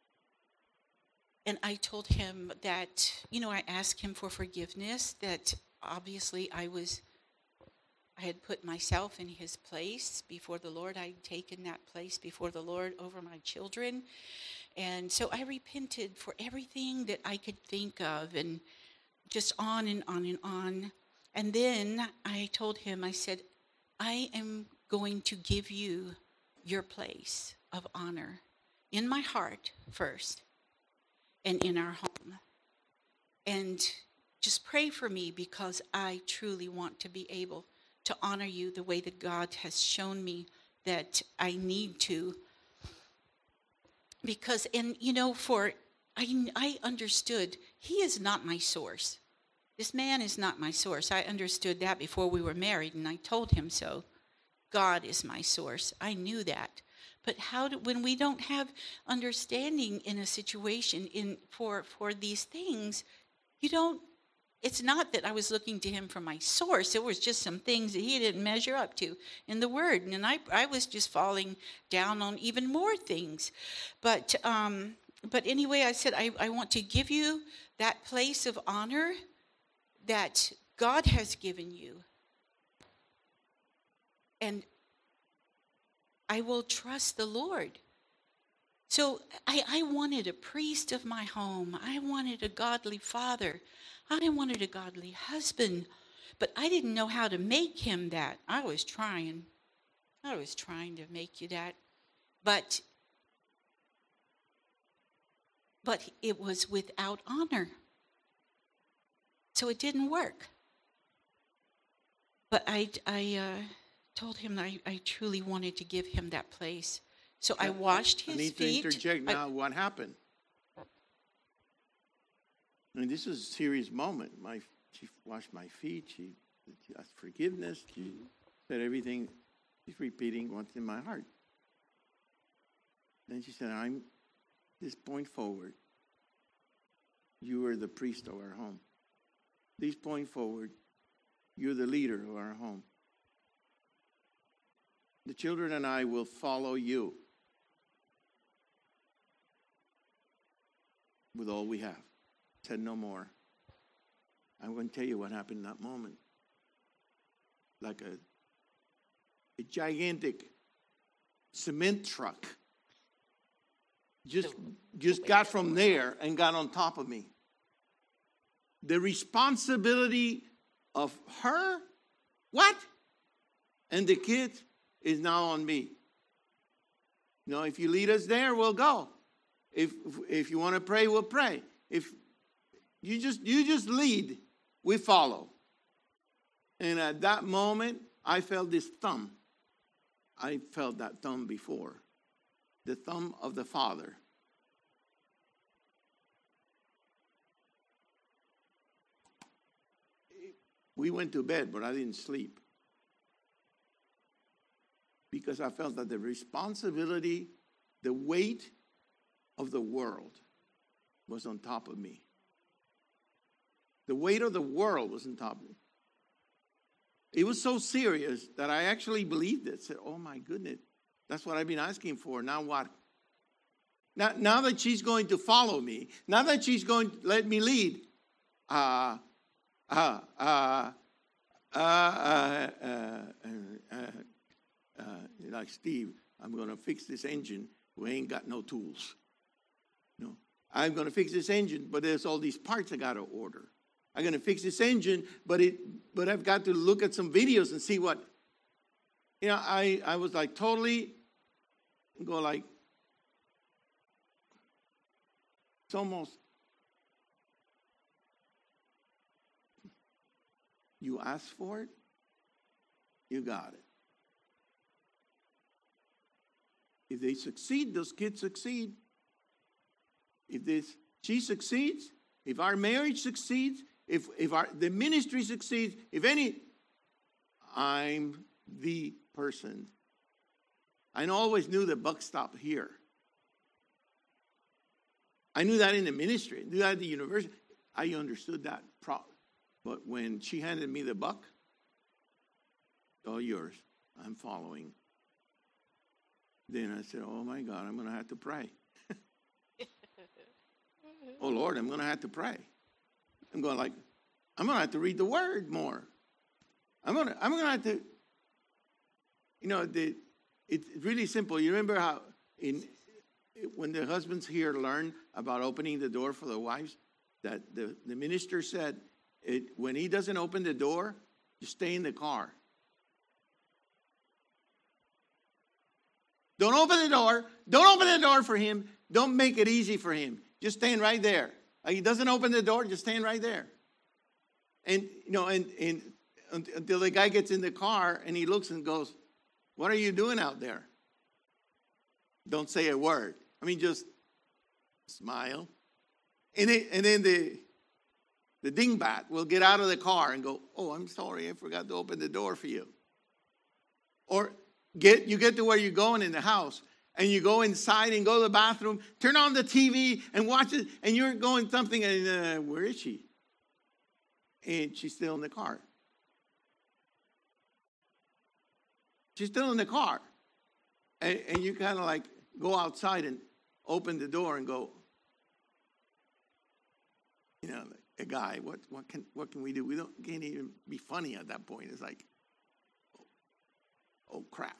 B: I told him that, I asked him for forgiveness, that obviously I had put myself in his place before the Lord. I'd taken that place before the Lord over my children. And so I repented for everything that I could think of, and just on and on and on. And then I told him, I said, I am going to give you your place of honor in my heart first and in our home. And just pray for me, because I truly want to be able to honor you the way that God has shown me that I need to. Because, I understood he is not my source. This man is not my source. I understood that before we were married, and I told him so. God is my source. I knew that. But when we don't have understanding in a situation for these things, it's not that I was looking to him for my source. It was just some things that he didn't measure up to in the Word. And I was just falling down on even more things. But anyway, I said, I want to give you that place of honor that God has given you. And I will trust the Lord. So I wanted a priest of my home. I wanted a godly father. I wanted a godly husband, but I didn't know how to make him that. I was trying to make you that. But but it was without honor. So it didn't work. But I told him that I truly wanted to give him that place. So I washed his feet.
A: I need to interject now. What happened? I mean, this is a serious moment. She washed my feet. She asked forgiveness. She said everything. She's repeating what's in my heart. Then she said, "I'm this point forward. You are the priest of our home. This point forward, you're the leader of our home. The children and I will follow you with all we have." Said no more. I'm going to tell you what happened in that moment. Like a gigantic cement truck just got from there and got on top of me. The responsibility of her, what? And the kid is now on me. You know, if you lead us there, we'll go. If you want to pray, we'll pray. If you just lead, we follow. And at that moment, I felt this thumb. I felt that thumb before. The thumb of the Father. We went to bed, but I didn't sleep. Because I felt that the responsibility, the weight of the world was on top of me. The weight of the world was on top of me. It was so serious that I actually believed it. Said, oh my goodness, that's what I've been asking for. Now what? Now that she's going to follow me, now that she's going to let me lead, like Steve, I'm going to fix this engine. We ain't got no tools. No, I'm going to fix this engine, but there's all these parts I got to order. I'm going to fix this engine, but I've got to look at some videos and see what. You know, I was like totally go like, it's almost, you ask for it, you got it. If they succeed, those kids succeed. If she succeeds, if our marriage succeeds, if the ministry succeeds, I'm the person. I always knew the buck stopped here. I knew that in the ministry. I knew that at the university. I understood that. But when she handed me the buck, all yours, I'm following. Then I said, oh my God, I'm going to have to pray. Oh Lord, I'm going to have to pray. I'm going to have to read the word more. I'm going to have to, you know, it's really simple. You remember how when the husbands here learn about opening the door for the wives, that the minister said, when he doesn't open the door, you stay in the car. Don't open the door. Don't open the door for him. Don't make it easy for him. Just stand right there. Like he doesn't open the door, just stand right there. And, you know, and until the guy gets in the car and he looks and goes, what are you doing out there? Don't say a word. I mean, just smile. And then the dingbat will get out of the car and go, oh, I'm sorry, I forgot to open the door for you. Or you get to where you're going in the house, and you go inside and go to the bathroom, turn on the TV and watch it, and you're going something, and where is she? And she's still in the car. She's still in the car. And you kind of like go outside and open the door and go, you know, a guy, what can we do? We can't even be funny at that point. It's like, oh crap.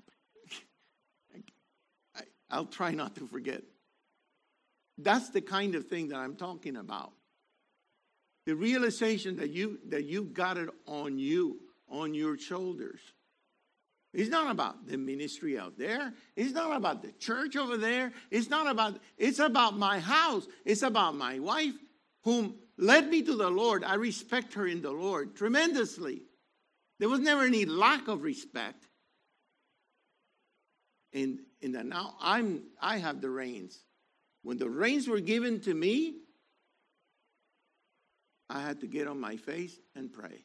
A: I'll try not to forget. That's the kind of thing that I'm talking about. The realization that you got it on you, on your shoulders. It's not about the ministry out there. It's not about the church over there. It's about my house. It's about my wife, whom led me to the Lord. I respect her in the Lord tremendously. There was never any lack of respect. And now I have the reins. When the reins were given to me, I had to get on my face and pray.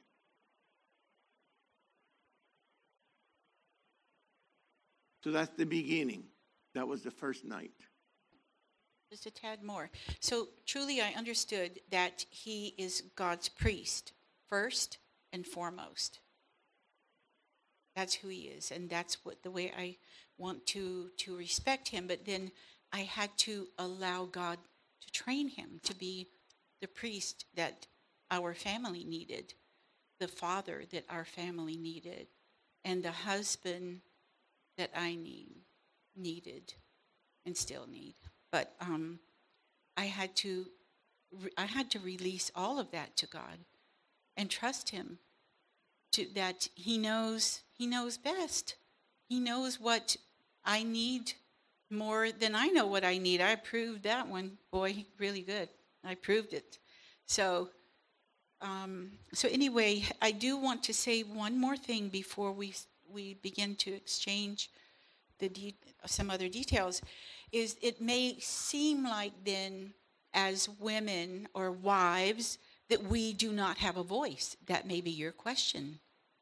A: So that's the beginning. That was the first night.
B: Just a tad more. So truly I understood that he is God's priest, first and foremost. That's who he is, and that's the way I want to respect him. But then I had to allow God to train him to be the priest that our family needed, the father that our family needed, and the husband that I needed and still need. But I had to release all of that to God and trust him that he knows best. He knows what I need more than I know what I need. I proved that one, boy, really good. I proved it. So anyway, I do want to say one more thing before we begin to exchange some other details. Is it may seem like then, as women or wives, that we do not have a voice. That may be your question.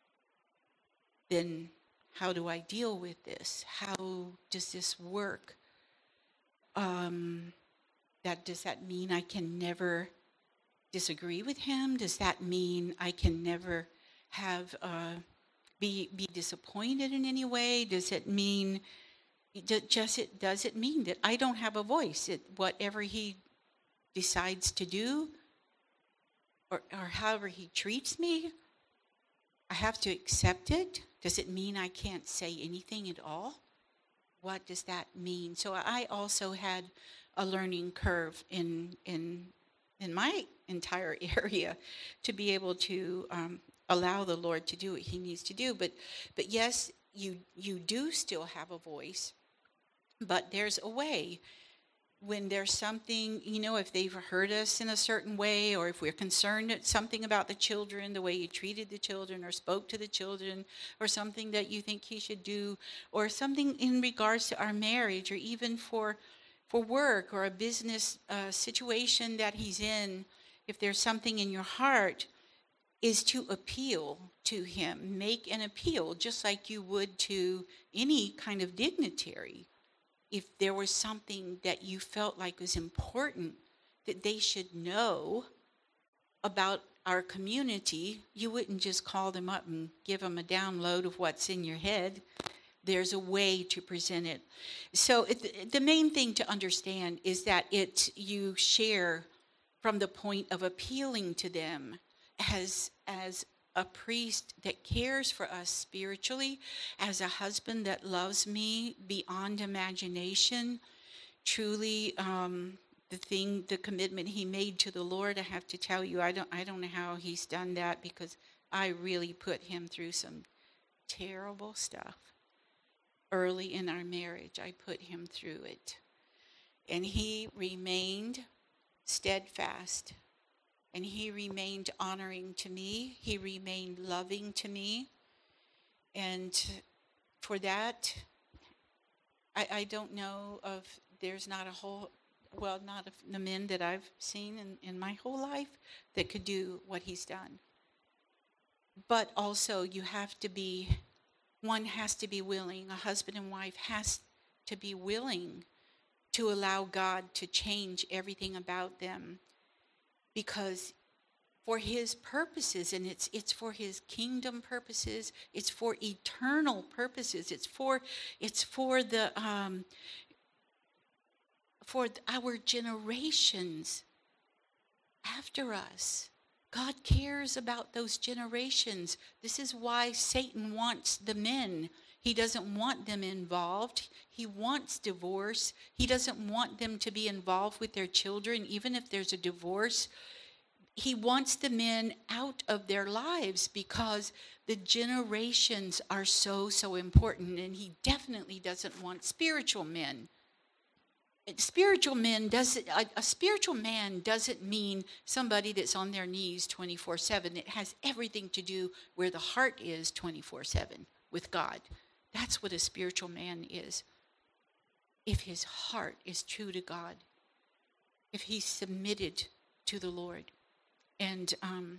B: Then how do I deal with this? How does this work? Does that mean I can never disagree with him? Does that mean I can never have be disappointed in any way? Does it mean does it mean that I don't have a voice? Whatever he decides to do, or however he treats me, I have to accept it? Does it mean I can't say anything at all? What does that mean? So I also had a learning curve in my entire area to be able to allow the Lord to do what he needs to do. But yes, you do still have a voice, but there's a way. When there's something, if they've hurt us in a certain way, or if we're concerned at something about the children, the way you treated the children or spoke to the children, or something that you think he should do, or something in regards to our marriage, or even for work or a business situation that he's in, if there's something in your heart, is to appeal to him. Make an appeal, just like you would to any kind of dignitary. If there was something that you felt like was important that they should know about our community, you wouldn't just call them up and give them a download of what's in your head. There's a way to present it. So the main thing to understand is that you share from the point of appealing to them as a priest that cares for us spiritually, as a husband that loves me beyond imagination. Truly, the commitment he made to the Lord, I have to tell you, I don't know how he's done that, because I really put him through some terrible stuff. Early in our marriage, I put him through it. And he remained steadfast. And he remained honoring to me. He remained loving to me. And for that, I don't know of, there's not not the men that I've seen in my whole life that could do what he's done. But also one has to be willing, a husband and wife has to be willing to allow God to change everything about them. Because for his purposes, and it's for his kingdom purposes, it's for eternal purposes, it's for our generations after us. God cares about those generations. This is why Satan wants the men. He doesn't want them involved. He wants divorce. He doesn't want them to be involved with their children. Even if there's a divorce, he wants the men out of their lives because the generations are so, so important. And he definitely doesn't want spiritual men. A spiritual man doesn't mean somebody that's on their knees 24/7. It has everything to do where the heart is 24/7 with God. That's what a spiritual man is. If his heart is true to God, if he's submitted to the Lord. And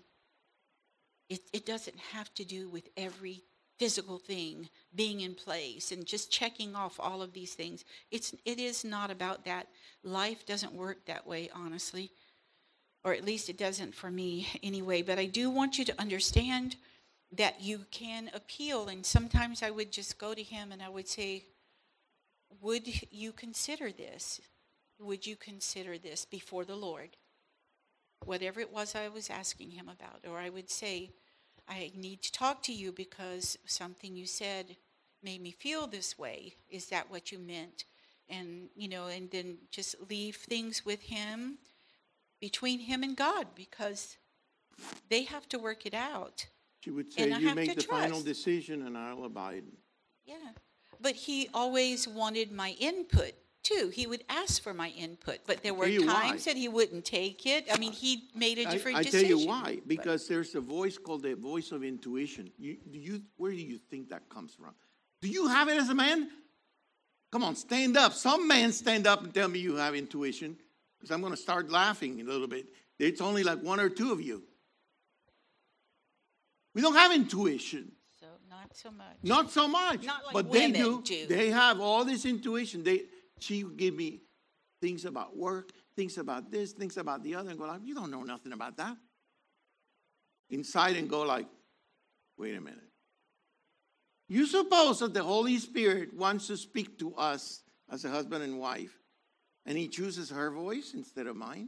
B: it doesn't have to do with every physical thing being in place and just checking off all of these things. It is not about that. Life doesn't work that way, honestly. Or at least it doesn't for me anyway. But I do want you to understand that you can appeal. And sometimes I would just go to him and I would say, would you consider this? Would you consider this before the Lord? Whatever it was I was asking him about. Or I would say, I need to talk to you because something you said made me feel this way. Is that what you meant? And, and then just leave things with him, between him and God, because they have to work it out.
A: She would say, you make the final decision and I'll abide.
B: Yeah. But he always wanted my input, too. He would ask for my input, but there were times that he wouldn't take it. I mean, he made a different decision.
A: I tell you why. Because there's a voice called the voice of intuition. Where do you think that comes from? Do you have it as a man? Come on, stand up. Some men stand up and tell me you have intuition, because I'm going to start laughing a little bit. It's only like one or two of you. We don't have intuition.
B: So not so much.
A: Not so much.
B: Not like
A: but
B: women
A: they do.
B: do.
A: They have all this intuition. She would give me things about work, things about this, things about the other, and go like, you don't know nothing about that. Inside and go like, wait a minute. You suppose that the Holy Spirit wants to speak to us as a husband and wife, and he chooses her voice instead of mine?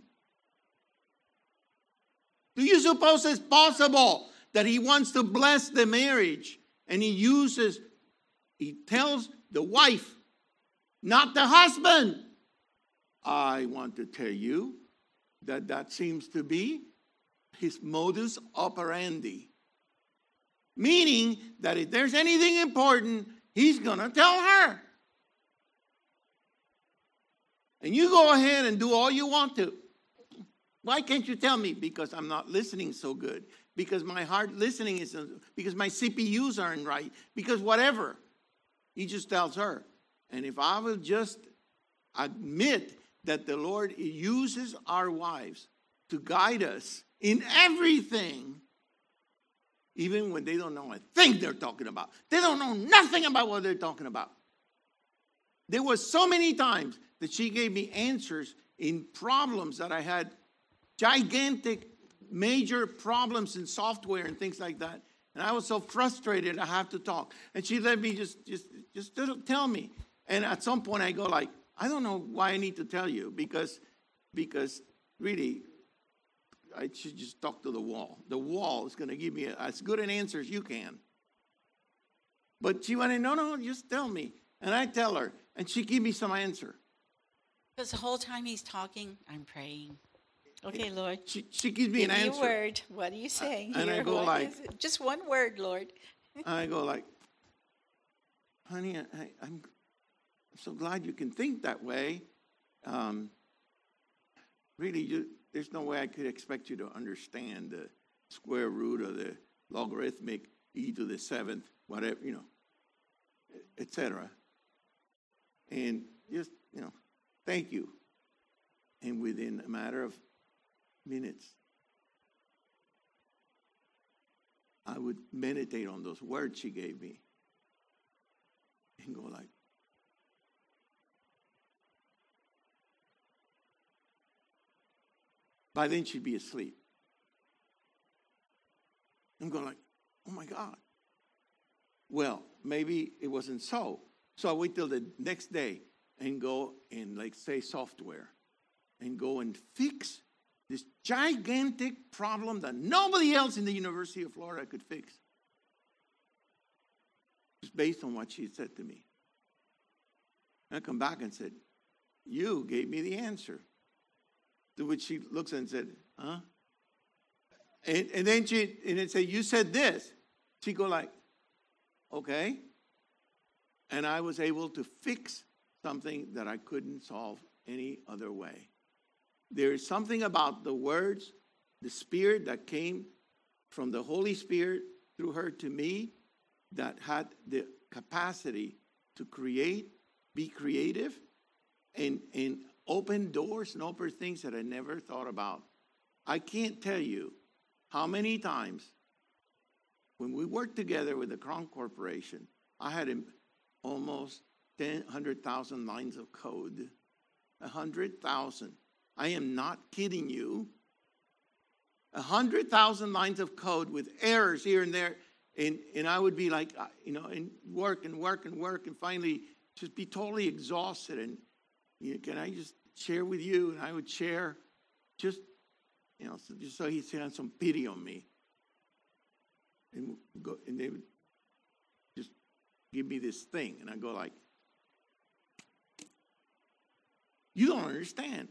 A: Do you suppose it's possible that he wants to bless the marriage, and he tells the wife, not the husband? I want to tell you that seems to be his modus operandi. Meaning that if there's anything important, he's going to tell her. And you go ahead and do all you want to. Why can't you tell me? Because I'm not listening so good. Because my heart listening isn't, because my CPUs aren't right. Because whatever. He just tells her. And if I will just admit that the Lord uses our wives to guide us in everything, even when they don't know a thing they're talking about. They don't know nothing about what they're talking about. There were so many times that she gave me answers in problems that I had, gigantic, major problems in software and things like that. And I was so frustrated I have to talk. And she let me just tell me. And at some point I go like, I don't know why I need to tell you, because really, I should just talk to the wall. The wall is going to give me as good an answer as you can. But she went, no, just tell me. And I tell her, and she gave me some answer.
B: Because the whole time he's talking, I'm praying. Okay, Lord.
A: She gives me an answer.
B: Give me a word. What are you saying
A: and
B: here?
A: I go like,
B: just one word, Lord.
A: I go like, honey, I'm so glad you can think that way. Really, there's no way I could expect you to understand the square root of the logarithmic e to the 7th, whatever, etc. And just, thank you. And within a matter of minutes, I would meditate on those words she gave me and go like, by then she'd be asleep. I'm going like, oh my God. Well, maybe it wasn't so. So I wait till the next day and go and say software and go and fix this gigantic problem that nobody else in the University of Florida could fix. It's based on what she had said to me. And I come back and said, you gave me the answer. To which she looks and said, huh? And then it said, you said this. She go like, okay. And I was able to fix something that I couldn't solve any other way. There is something about the words, the Spirit that came from the Holy Spirit through her to me that had the capacity to create, be creative, and open doors and open things that I never thought about. I can't tell you how many times when we worked together with the Crown Corporation, I had almost 100,000 lines of code. 100,000. I am not kidding you. 100,000 lines of code with errors here and there. And I would be like, and work, and finally just be totally exhausted. And can I just share with you? And I would share just so he'd have some pity on me. And they would just give me this thing. And I go like, you don't understand.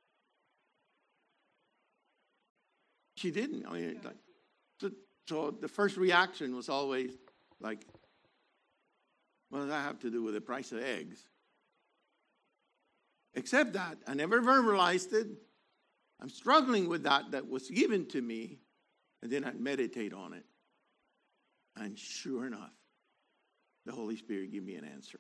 A: She didn't. I mean, so the first reaction was always like, what does that have to do with the price of eggs? Except that I never verbalized it. I'm struggling with that was given to me. And then I'd meditate on it. And sure enough, the Holy Spirit gave me an answer.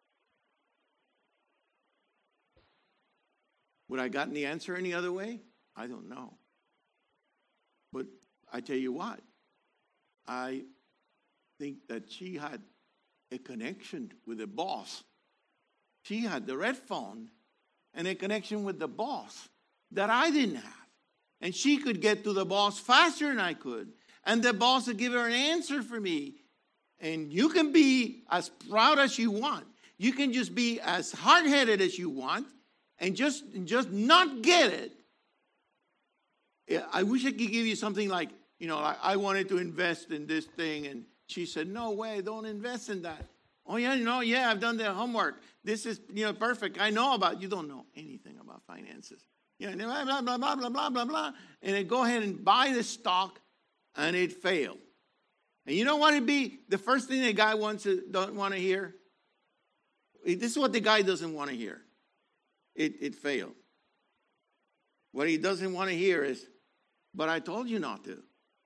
A: Would I gotten the answer any other way? I don't know. But I tell you what, I think that she had a connection with the boss. She had the red phone and a connection with the boss that I didn't have. And she could get to the boss faster than I could. And the boss would give her an answer for me. And you can be as proud as you want. You can just be as hard-headed as you want and just not get it. I wish I could give you something like, I wanted to invest in this thing. And she said, no way, don't invest in that. Oh, yeah, I've done the homework. This is, perfect. I know about, you don't know anything about finances. Blah, blah, blah, blah, blah, blah, blah. And then go ahead and buy the stock, and it failed. And you know what it'd be? The first thing the guy don't want to hear? This is what the guy doesn't want to hear. It failed. What he doesn't want to hear is, but I told you not to.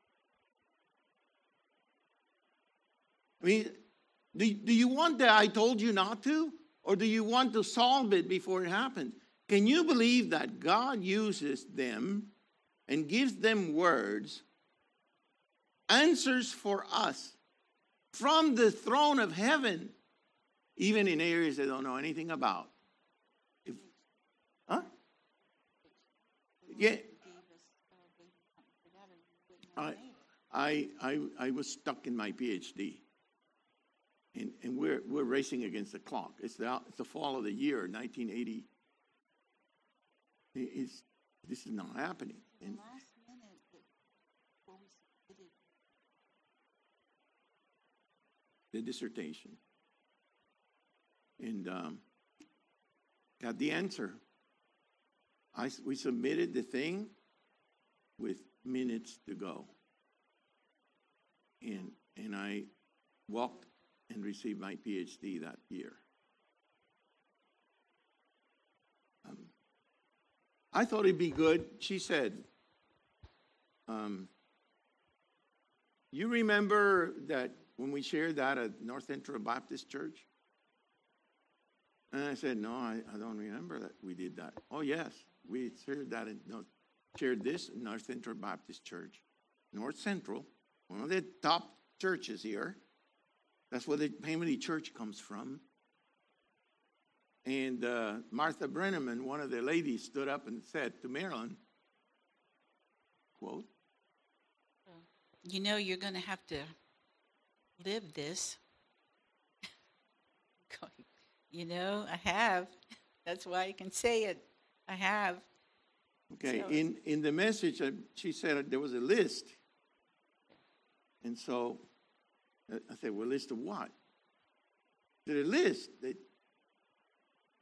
A: I mean, do you want that I told you not to? Or do you want to solve it before it happens? Can you believe that God uses them and gives them words, answers for us from the throne of heaven, even in areas they don't know anything about? Yeah. I was stuck in my PhD. And we're racing against the clock. It's the fall of the year, 1980. This is not happening. And
B: last minute before we submitted
A: the dissertation. And got the answer. We submitted the thing with minutes to go. And I walked and received my PhD that year. I thought it'd be good. She said, you remember that when we shared that at North Central Baptist Church? And I said, no, I don't remember that we did that. Oh, yes, we shared that shared this in North Central Baptist Church. North Central, one of the top churches here. That's where the Family Church comes from. And Martha Brenneman, one of the ladies, stood up and said to Marilyn, quote,
B: you're going to have to live this. I have. That's why I can say it. I have.
A: Okay, so, in the message, she said there was a list. And so I said, well, a list of what? The list that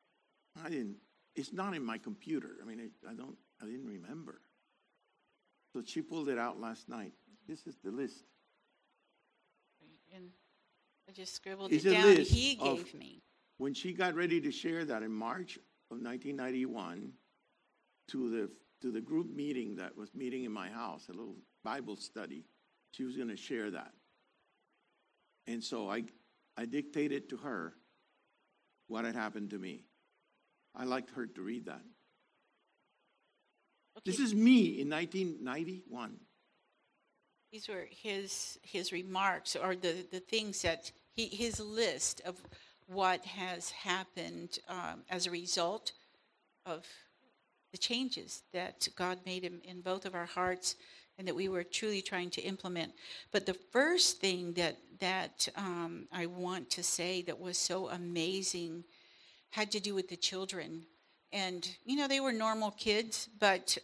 A: it's not in my computer. I mean, I didn't remember. So she pulled it out last night. This is the list.
B: And I just scribbled
A: It's
B: it
A: a
B: down.
A: list
B: He
A: of-
B: gave me.
A: When she got ready to share that in March of 1991 to the group meeting that was meeting in my house, a little Bible study, she was going to share that. And so I dictated to her what had happened to me. I liked her to read that.
B: Okay.
A: This is me in 1991.
B: These were his remarks, or the things that his list of what has happened as a result of the changes that God made in both of our hearts, and that we were truly trying to implement. But the first thing that I want to say that was so amazing had to do with the children. And they were normal kids, but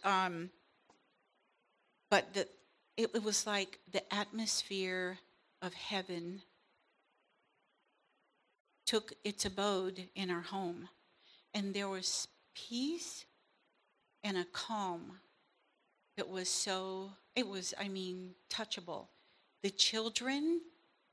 B: it was like the atmosphere of heaven took its abode in our home. And there was peace and a calm that was touchable. The children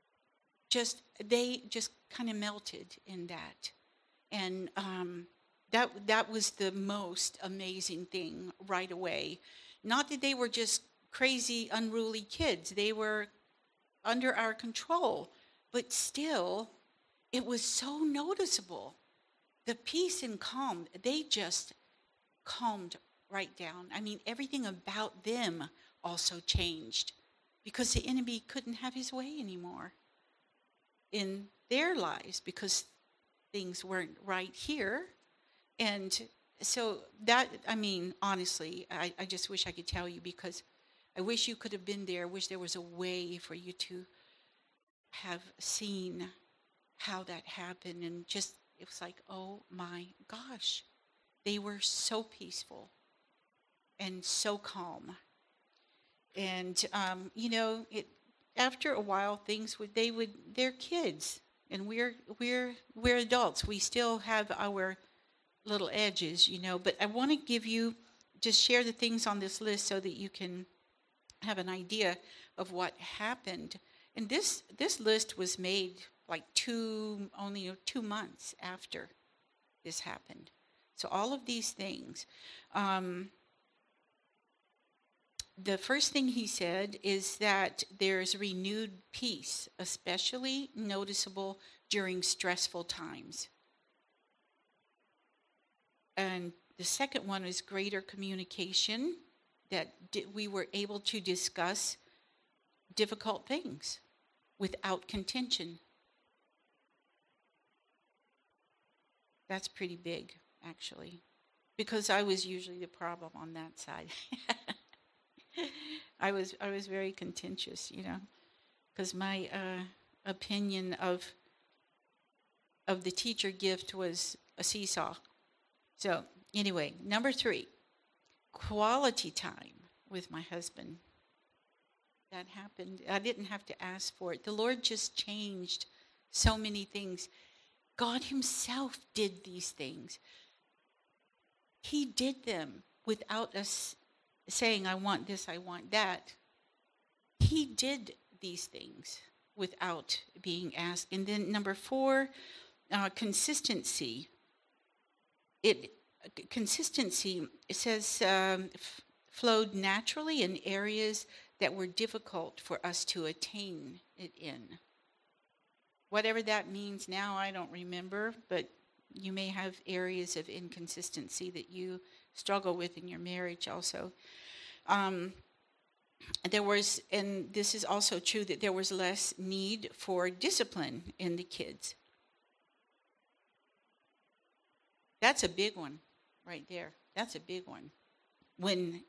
B: they just kind of melted in that. And that was the most amazing thing right away. Not that they were just crazy, unruly kids. They were under our control. But still, it was so noticeable. The peace and calm, they just calmed right down. Everything about them also changed because the enemy couldn't have his way anymore in their lives because things weren't right here. And so that, honestly, I just wish I could tell you, because I wish you could have been there. I wish there was a way for you to have seen how that happened. And just, it was like, oh my gosh, they were so peaceful and so calm. And, after a while, they're kids, and we're adults. We still have our little edges, but I want to just share the things on this list so that you can have an idea of what happened. And this list was made like only 2 months after this happened. So all of these things. The first thing he said is that there's renewed peace, especially noticeable during stressful times. And the second one is greater communication, that we were able to discuss difficult things without contention. That's pretty big, actually, because I was usually the problem on that side. I was very contentious, because my opinion of the teacher gift was a seesaw. So anyway, number 3, quality time with my husband. That happened. I didn't have to ask for it. The Lord just changed so many things. God himself did these things. He did them without us saying, I want this, I want that. He did these things without being asked. And then number 4, consistency. Consistency, it says, flowed naturally in areas that were difficult for us to attain it in. Whatever that means now, I don't remember, but you may have areas of inconsistency that you struggle with in your marriage also. There was, and this is also true, that there was less need for discipline in the kids. That's a big one right there. That's a big one. And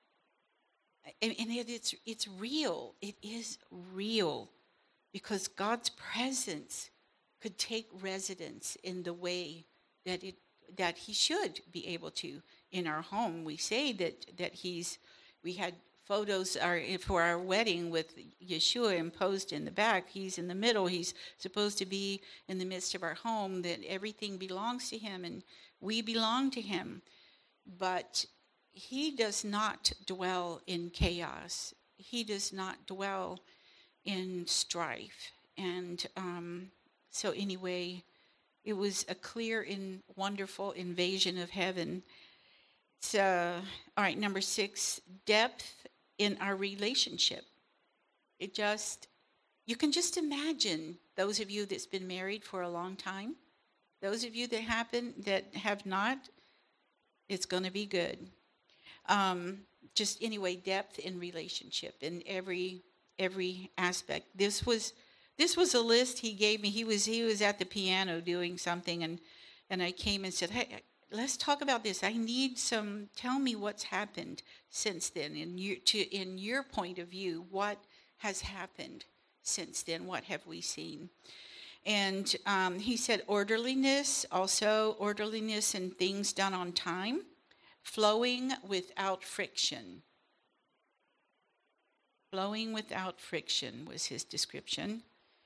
B: it's real. It is real, because God's presence could take residence in the way that he should be able to in our home. We say that we had photos for our wedding with Yeshua imposed in the back. He's in the middle. He's supposed to be in the midst of our home, that everything belongs to him and we belong to him. But he does not dwell in chaos. He does not dwell in strife. And so anyway, it was a clear and wonderful invasion of heaven. So, all right, number 6, depth in our relationship. You can just imagine those of you that's been married for a long time, those of you that have not, it's going to be good. Just anyway, depth in relationship in every aspect. This was a list he gave me. He was at the piano doing something, and I came and said, "Hey, let's talk about this. I need tell me what's happened since then in your point of view. What has happened since then? What have we seen?" And he said orderliness in things done on time, flowing without friction. Flowing without friction was his description.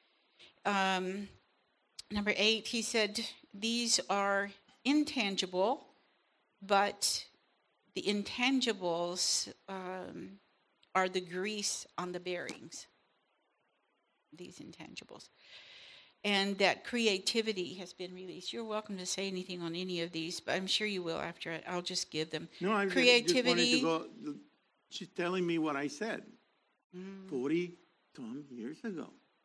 B: Number 8, he said, these are intangible, but the intangibles are the grease on the bearings. These intangibles. And that creativity has been released. You're welcome to say anything on any of these, but I'm sure you will after I'll just give them.
A: No, I
B: creativity.
A: just wanted to go. She's telling me what I said 40-some years ago.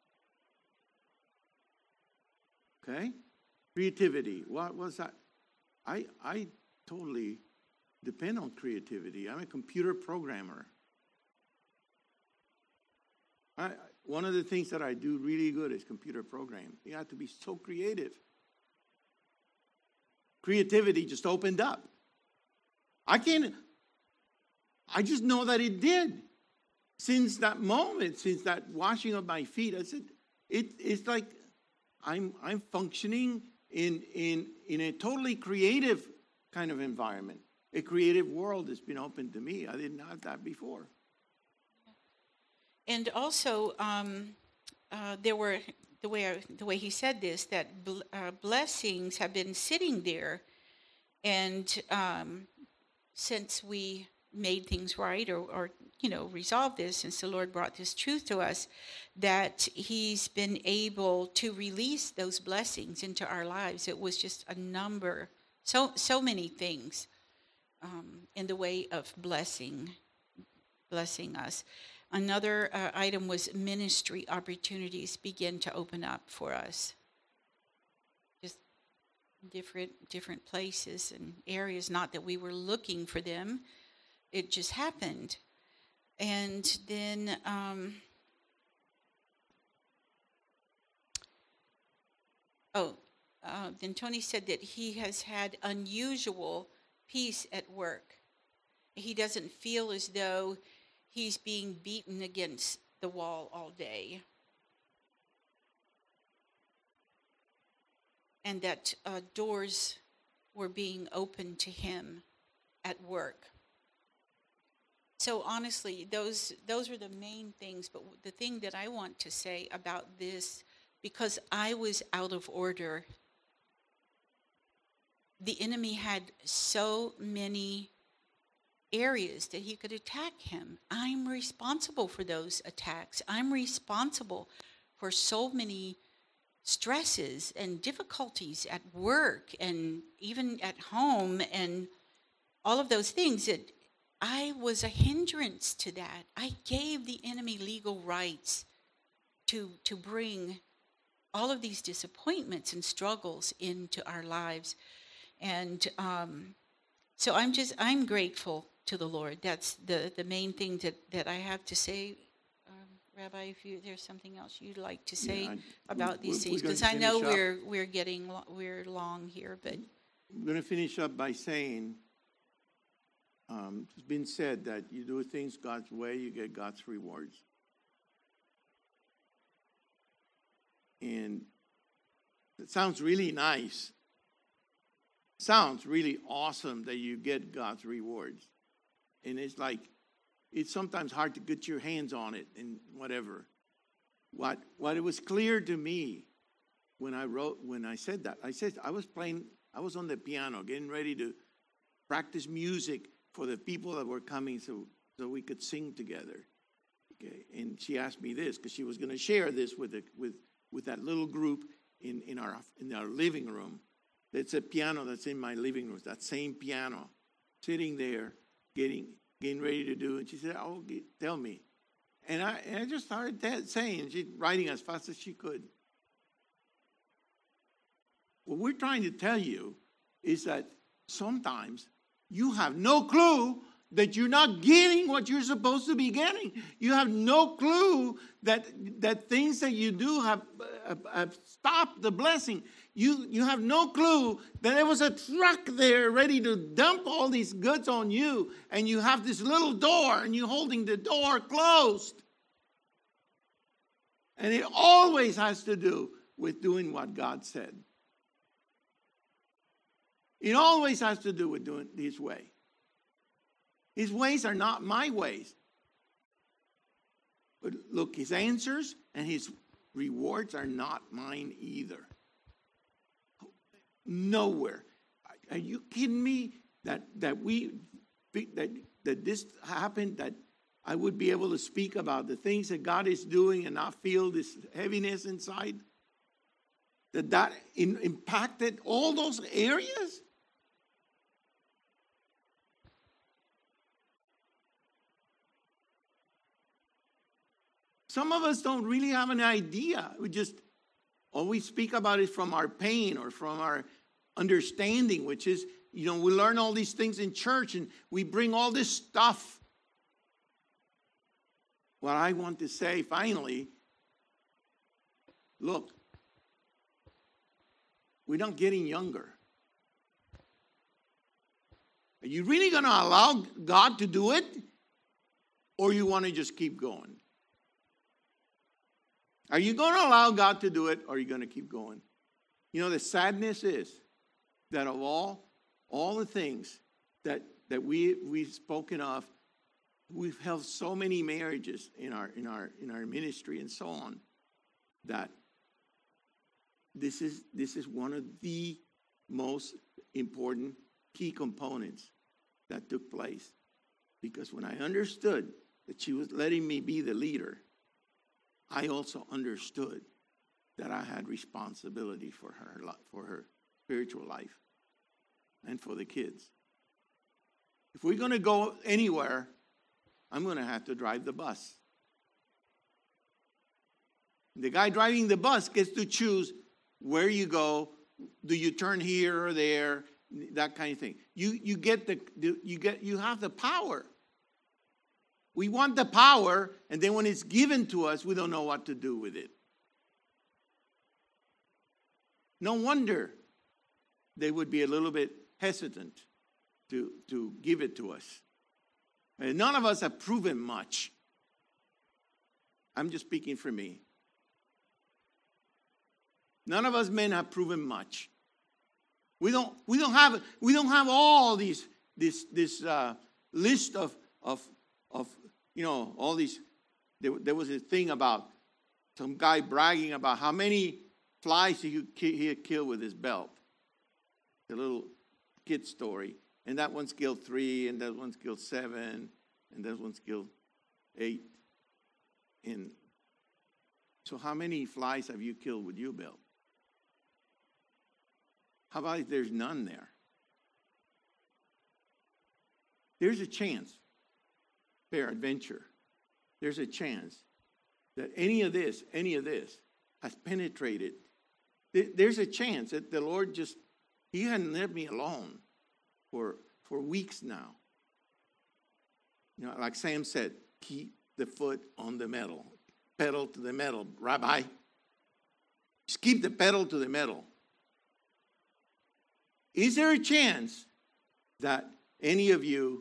A: Okay? Creativity. What was that? I totally depend on creativity. I'm a computer programmer. One of the things that I do really good is computer program. You have to be so creative. Creativity just opened up. I just know that it did. Since that moment, since that washing of my feet, I said, it's like I'm functioning in a totally creative kind of environment. A creative world has been opened to me. I didn't have that before.
B: And also, there were the way he said this, that blessings have been sitting there, and since we made things right, or resolved this, since the Lord brought this truth to us, that He's been able to release those blessings into our lives. It was just a number, so many things in the way of blessing us. Another item was ministry opportunities begin to open up for us. Just different places and areas, not that we were looking for them. It just happened. And then then Tony said that he has had unusual peace at work. He doesn't feel as though he's being beaten against the wall all day. And that doors were being opened to him at work. So honestly, those are the main things. But the thing that I want to say about this, because I was out of order, the enemy had so many areas that he could attack him. I'm responsible for those attacks. I'm responsible for so many stresses and difficulties at work and even at home and all of those things. That I was a hindrance to that. I gave the enemy legal rights to bring all of these disappointments and struggles into our lives. And so I'm grateful to the Lord. That's the main thing that I have to say. Rabbi, if there's something else you'd like to say about these things, because I know we're long here, but
A: I'm going to finish up by saying, it's been said that you do things God's way, you get God's rewards. And it sounds really nice. Sounds really awesome that you get God's rewards. And it's sometimes hard to get your hands on it and whatever. What it was clear to me when I said that, I was on the piano, getting ready to practice music for the people that were coming so we could sing together. Okay, and she asked me this because she was going to share this with that little group in our living room. It's a piano that's in my living room. That same piano, sitting there, getting ready to do. And she said, "Oh, tell me." And I just started saying. She's writing as fast as she could. What we're trying to tell you is that sometimes you have no clue that you're not getting what you're supposed to be getting. You have no clue that things that you do have stopped the blessing. You have no clue that there was a truck there ready to dump all these goods on you, and you have this little door, and you're holding the door closed. And it always has to do with doing what God said. It always has to do with doing His way. His ways are not my ways. But look, His answers and His rewards are not mine either. Nowhere. Are you kidding me? That this happened, that I would be able to speak about the things that God is doing and not feel this heaviness inside? That impacted all those areas? Some of us don't really have an idea. We just always speak about it from our pain or from our understanding, which is, we learn all these things in church and we bring all this stuff. What I want to say finally, look, we're not getting younger. Are you really going to allow God to do it? Or you want to just keep going? Are you going to allow God to do it, or are you going to keep going? The sadness is that of all the things that we've spoken of, we've held so many marriages in our ministry and so on, that this is one of the most important key components that took place. Because when I understood that she was letting me be the leader, I also understood that I had responsibility for her spiritual life and for the kids. If we're going to go anywhere, I'm going to have to drive the bus. The guy driving the bus gets to choose where you go. Do you turn here or there? That kind of thing. You have the power. We want the power, and then when it's given to us, we don't know what to do with it. No wonder they would be a little bit hesitant to give it to us. And none of us have proven much. I'm just speaking for me. None of us men have proven much. We don't have all this list of all these. There was a thing about some guy bragging about how many flies he had killed with his belt. The little kid story. And that one's killed 3, and that one's killed 7, and that one's killed 8. And so how many flies have you killed with your belt? How about if there's none there? There's a chance, peradventure, there's a chance that any of this has penetrated. There's a chance that the Lord He hadn't left me alone for weeks now. Like Sam said, keep the foot on the metal. Pedal to the metal, Rabbi. Just keep the pedal to the metal. Is there a chance that any of you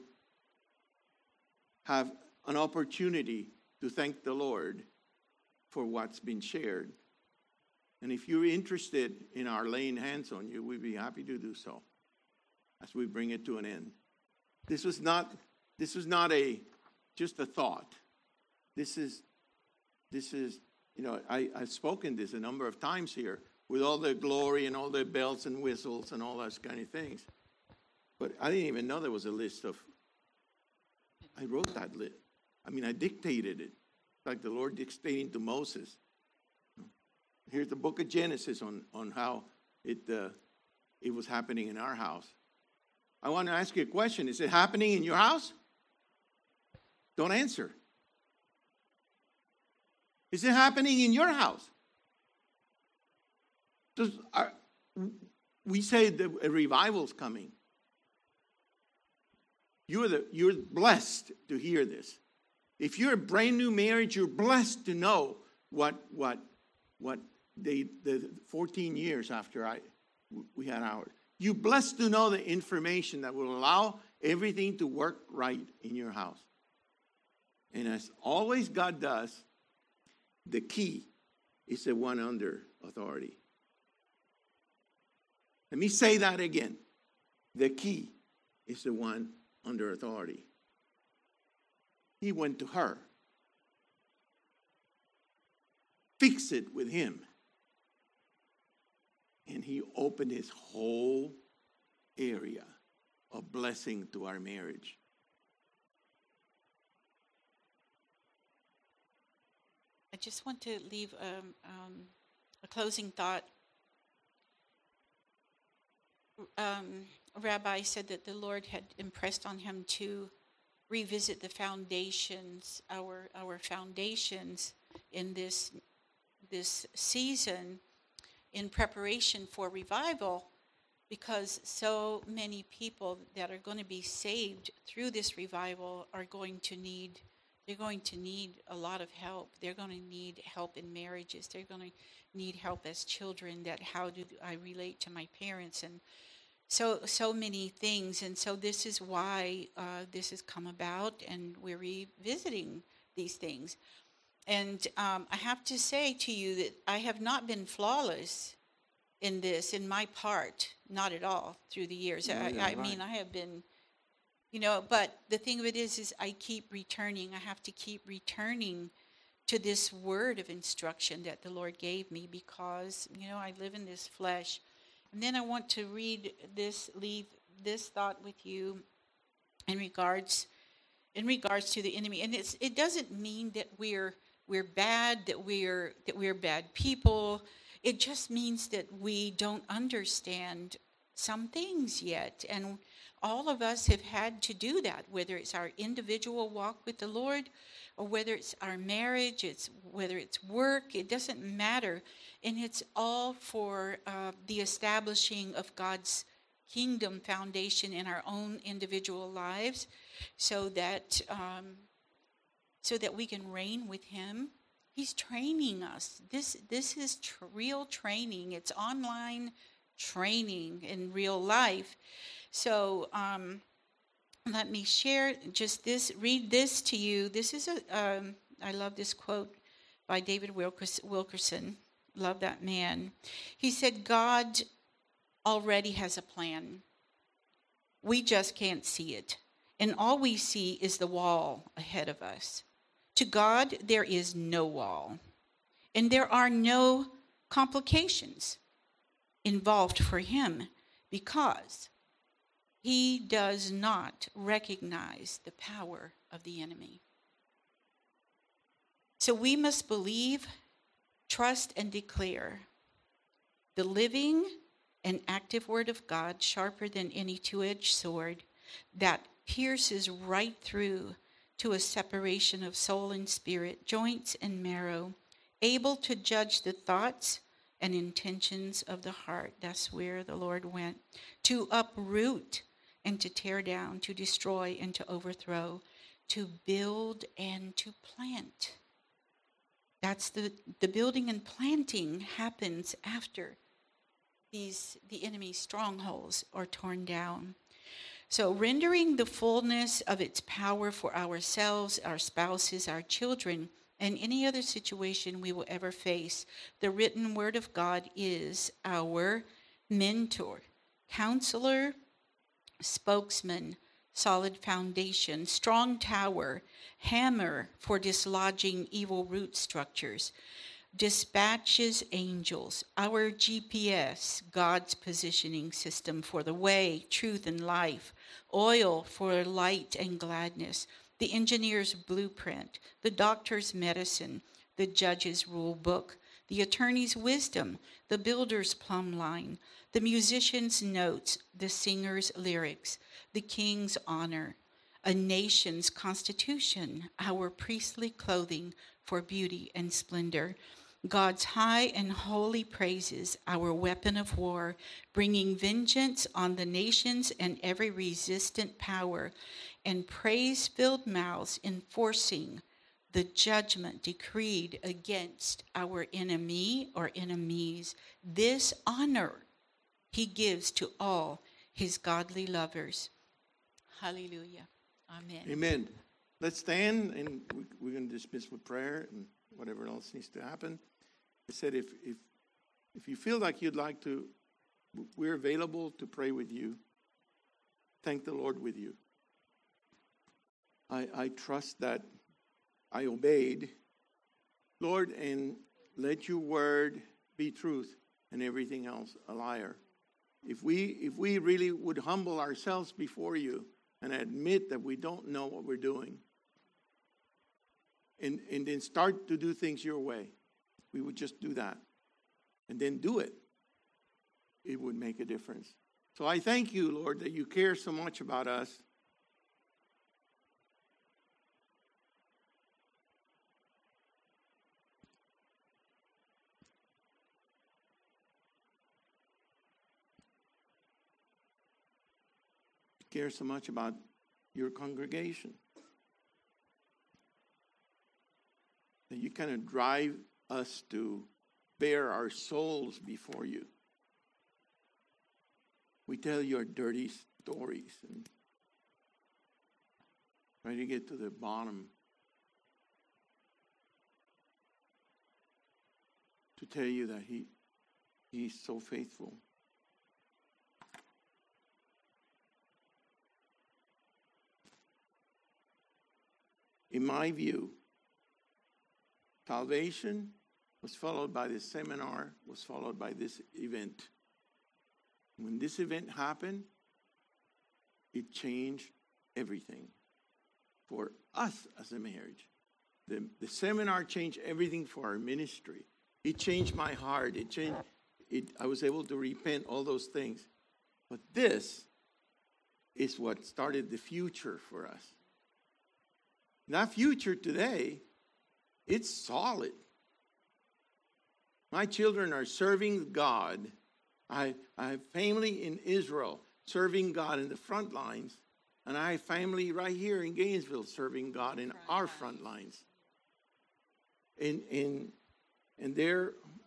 A: have an opportunity to thank the Lord for what's been shared? And if you're interested in our laying hands on you, we'd be happy to do so as we bring it to an end. This was not just a thought. This is I've spoken this a number of times here with all the glory and all the bells and whistles and all those kind of things. But I didn't even know there was a list of I wrote that list. I dictated it, like the Lord dictating to Moses. Here's the book of Genesis on how it was happening in our house. I want to ask you a question. Is it happening in your house? Don't answer. Is it happening in your house? We say that a revival's coming. You're blessed to hear this. If you're a brand new marriage, you're blessed to know what the 14 years after we had ours. You're blessed to know the information that will allow everything to work right in your house. And as always God does, the key is the one under authority. Let me say that again. The key is the one under authority. He went to her. Fix it with him. And he opened his whole area of blessing to our marriage.
B: I just want to leave a closing thought. Rabbi said that the Lord had impressed on him to revisit the foundations, our foundations in this season in preparation for revival, because so many people that are going to be saved through this revival are going to need a lot of help. They're going to need help in marriages. They're going to need help as children, that how do I relate to my parents, and so many things. And so this is why this has come about, and we're revisiting these things. And I have to say to you that I have not been flawless in this, in my part, not at all, through the years. I have been, but the thing of it is I keep returning. I have to keep returning to this word of instruction that the Lord gave me, because, I live in this flesh. And then I want to leave this thought with you in regards to the enemy. And it doesn't mean that we're bad, that we're bad people. It just means that we don't understand some things yet. And all of us have had to do that, whether it's our individual walk with the Lord, or whether it's our marriage, whether it's work, it doesn't matter. And it's all for the establishing of God's kingdom foundation in our own individual lives, so that we can reign with him. He's training us. This is real training. It's online training in real life. So let me share just this, read this to you. This is I love this quote by David Wilkerson. Love that man. He said, God already has a plan. We just can't see it. And all we see is the wall ahead of us. To God, there is no wall. And there are no complications involved for him, because he does not recognize the power of the enemy. So we must believe, trust, and declare the living and active word of God, sharper than any two-edged sword, that pierces right through to a separation of soul and spirit, joints and marrow, able to judge the thoughts and intentions of the heart. That's where the Lord went. To uproot and to tear down, to destroy and to overthrow, to build and to plant. That's the building and planting happens after the enemy's strongholds are torn down. So rendering the fullness of its power for ourselves, our spouses, our children, and any other situation we will ever face, the written word of God is our mentor, counselor, spokesman, solid foundation, strong tower, hammer for dislodging evil root structures, dispatches angels, our GPS, God's positioning system for the way, truth, and life, oil for light and gladness, the engineer's blueprint, the doctor's medicine, the judge's rule book, the attorney's wisdom, the builder's plumb line, the musician's notes, the singer's lyrics, the king's honor, a nation's constitution, our priestly clothing for beauty and splendor, God's high and holy praises, our weapon of war, bringing vengeance on the nations and every resistant power, and praise-filled mouths enforcing the judgment decreed against our enemy or enemies. This honor he gives to all his godly lovers. Hallelujah. Amen.
A: Amen. Let's stand, and we're going to dismiss with prayer and whatever else needs to happen. I said if you feel like you'd like to, we're available to pray with you. Thank the Lord with you. I trust that I obeyed, Lord, and let your word be truth and everything else a liar. If we really would humble ourselves before you and admit that we don't know what we're doing, and then start to do things your way, we would just do that and then do it, it would make a difference. So I thank you, Lord, that you care so much about us. You care so much about your congregation that you kind of drive us to bare our souls before you. We tell your dirty stories and try to get to the bottom, to tell you that he's so faithful. In my view, salvation was followed by this seminar, was followed by this event. When this event happened, it changed everything for us as a marriage. The seminar changed everything for our ministry. It changed my heart. I was able to repent, all those things. But this is what started the future for us. That future today, it's solid. My children are serving God. I have family in Israel serving God in the front lines, and I have family right here in Gainesville serving God in our front lines. And they're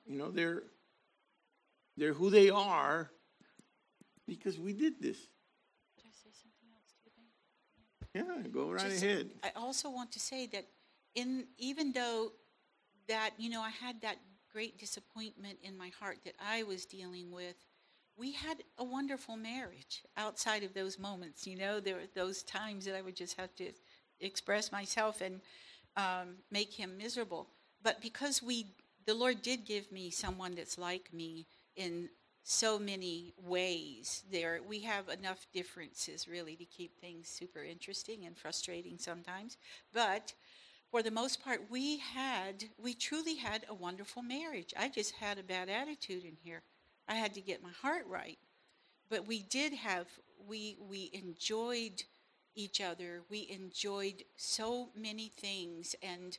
A: who they are because we did this.
B: Did I say something else too, Ben?
A: Yeah, go right ahead.
B: I also want to say that even though that, I had that great disappointment in my heart that I was dealing with, we had a wonderful marriage outside of those moments. There were those times that I would just have to express myself and make him miserable. But because the Lord did give me someone that's like me in so many ways, we have enough differences really to keep things super interesting and frustrating sometimes. But for the most part, we truly had a wonderful marriage. I just had a bad attitude in here. I had to get my heart right. But we enjoyed each other. We enjoyed so many things. And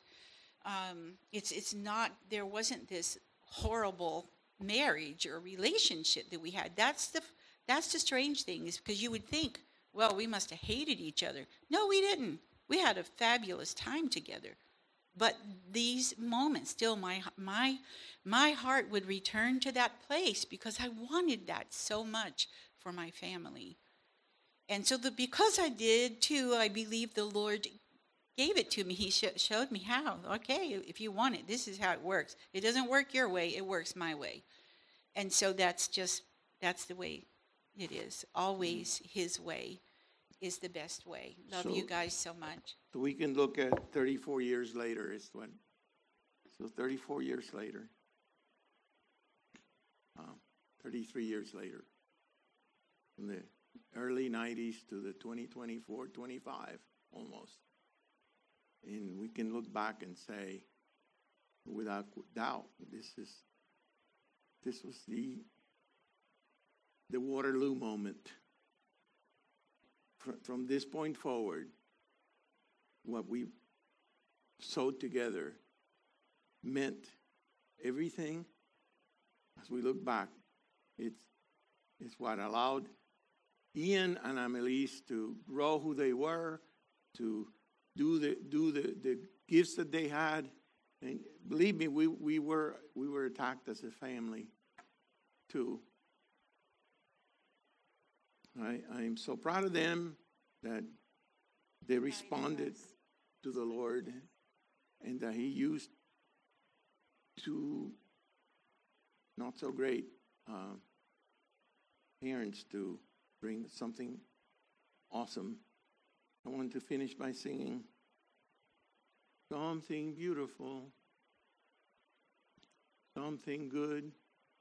B: there wasn't this horrible marriage or relationship that we had. That's the strange thing, is because you would think, well, we must have hated each other. No, we didn't. We had a fabulous time together. But these moments, still my heart would return to that place because I wanted that so much for my family. And so because I did too, I believe the Lord gave it to me. He showed me how. Okay, if you want it, this is how it works. It doesn't work your way, it works my way. And so that's the way it is. Always his way is the best way. Love you guys so much.
A: So we can look at 34 years later. So 34 years later. 33 years later. From the early 90s to the 2024, 25 almost. And we can look back and say, without doubt, this was the Waterloo moment. From this point forward, what we sewed together meant everything. As we look back, it's what allowed Ian and Amelise to grow who they were, to do the gifts that they had. And believe me, we were attacked as a family too. I'm so proud of them that they responded to the Lord, and that He used two not so great parents to bring something awesome. I want to finish by singing something beautiful, something good.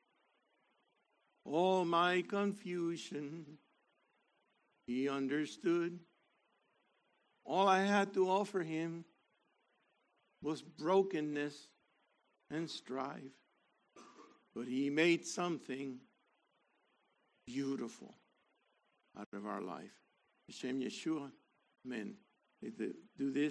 A: All my confusion, He understood. All I had to offer Him was brokenness and strife. But He made something beautiful out of our life. Hashem Yeshua, amen. Do this.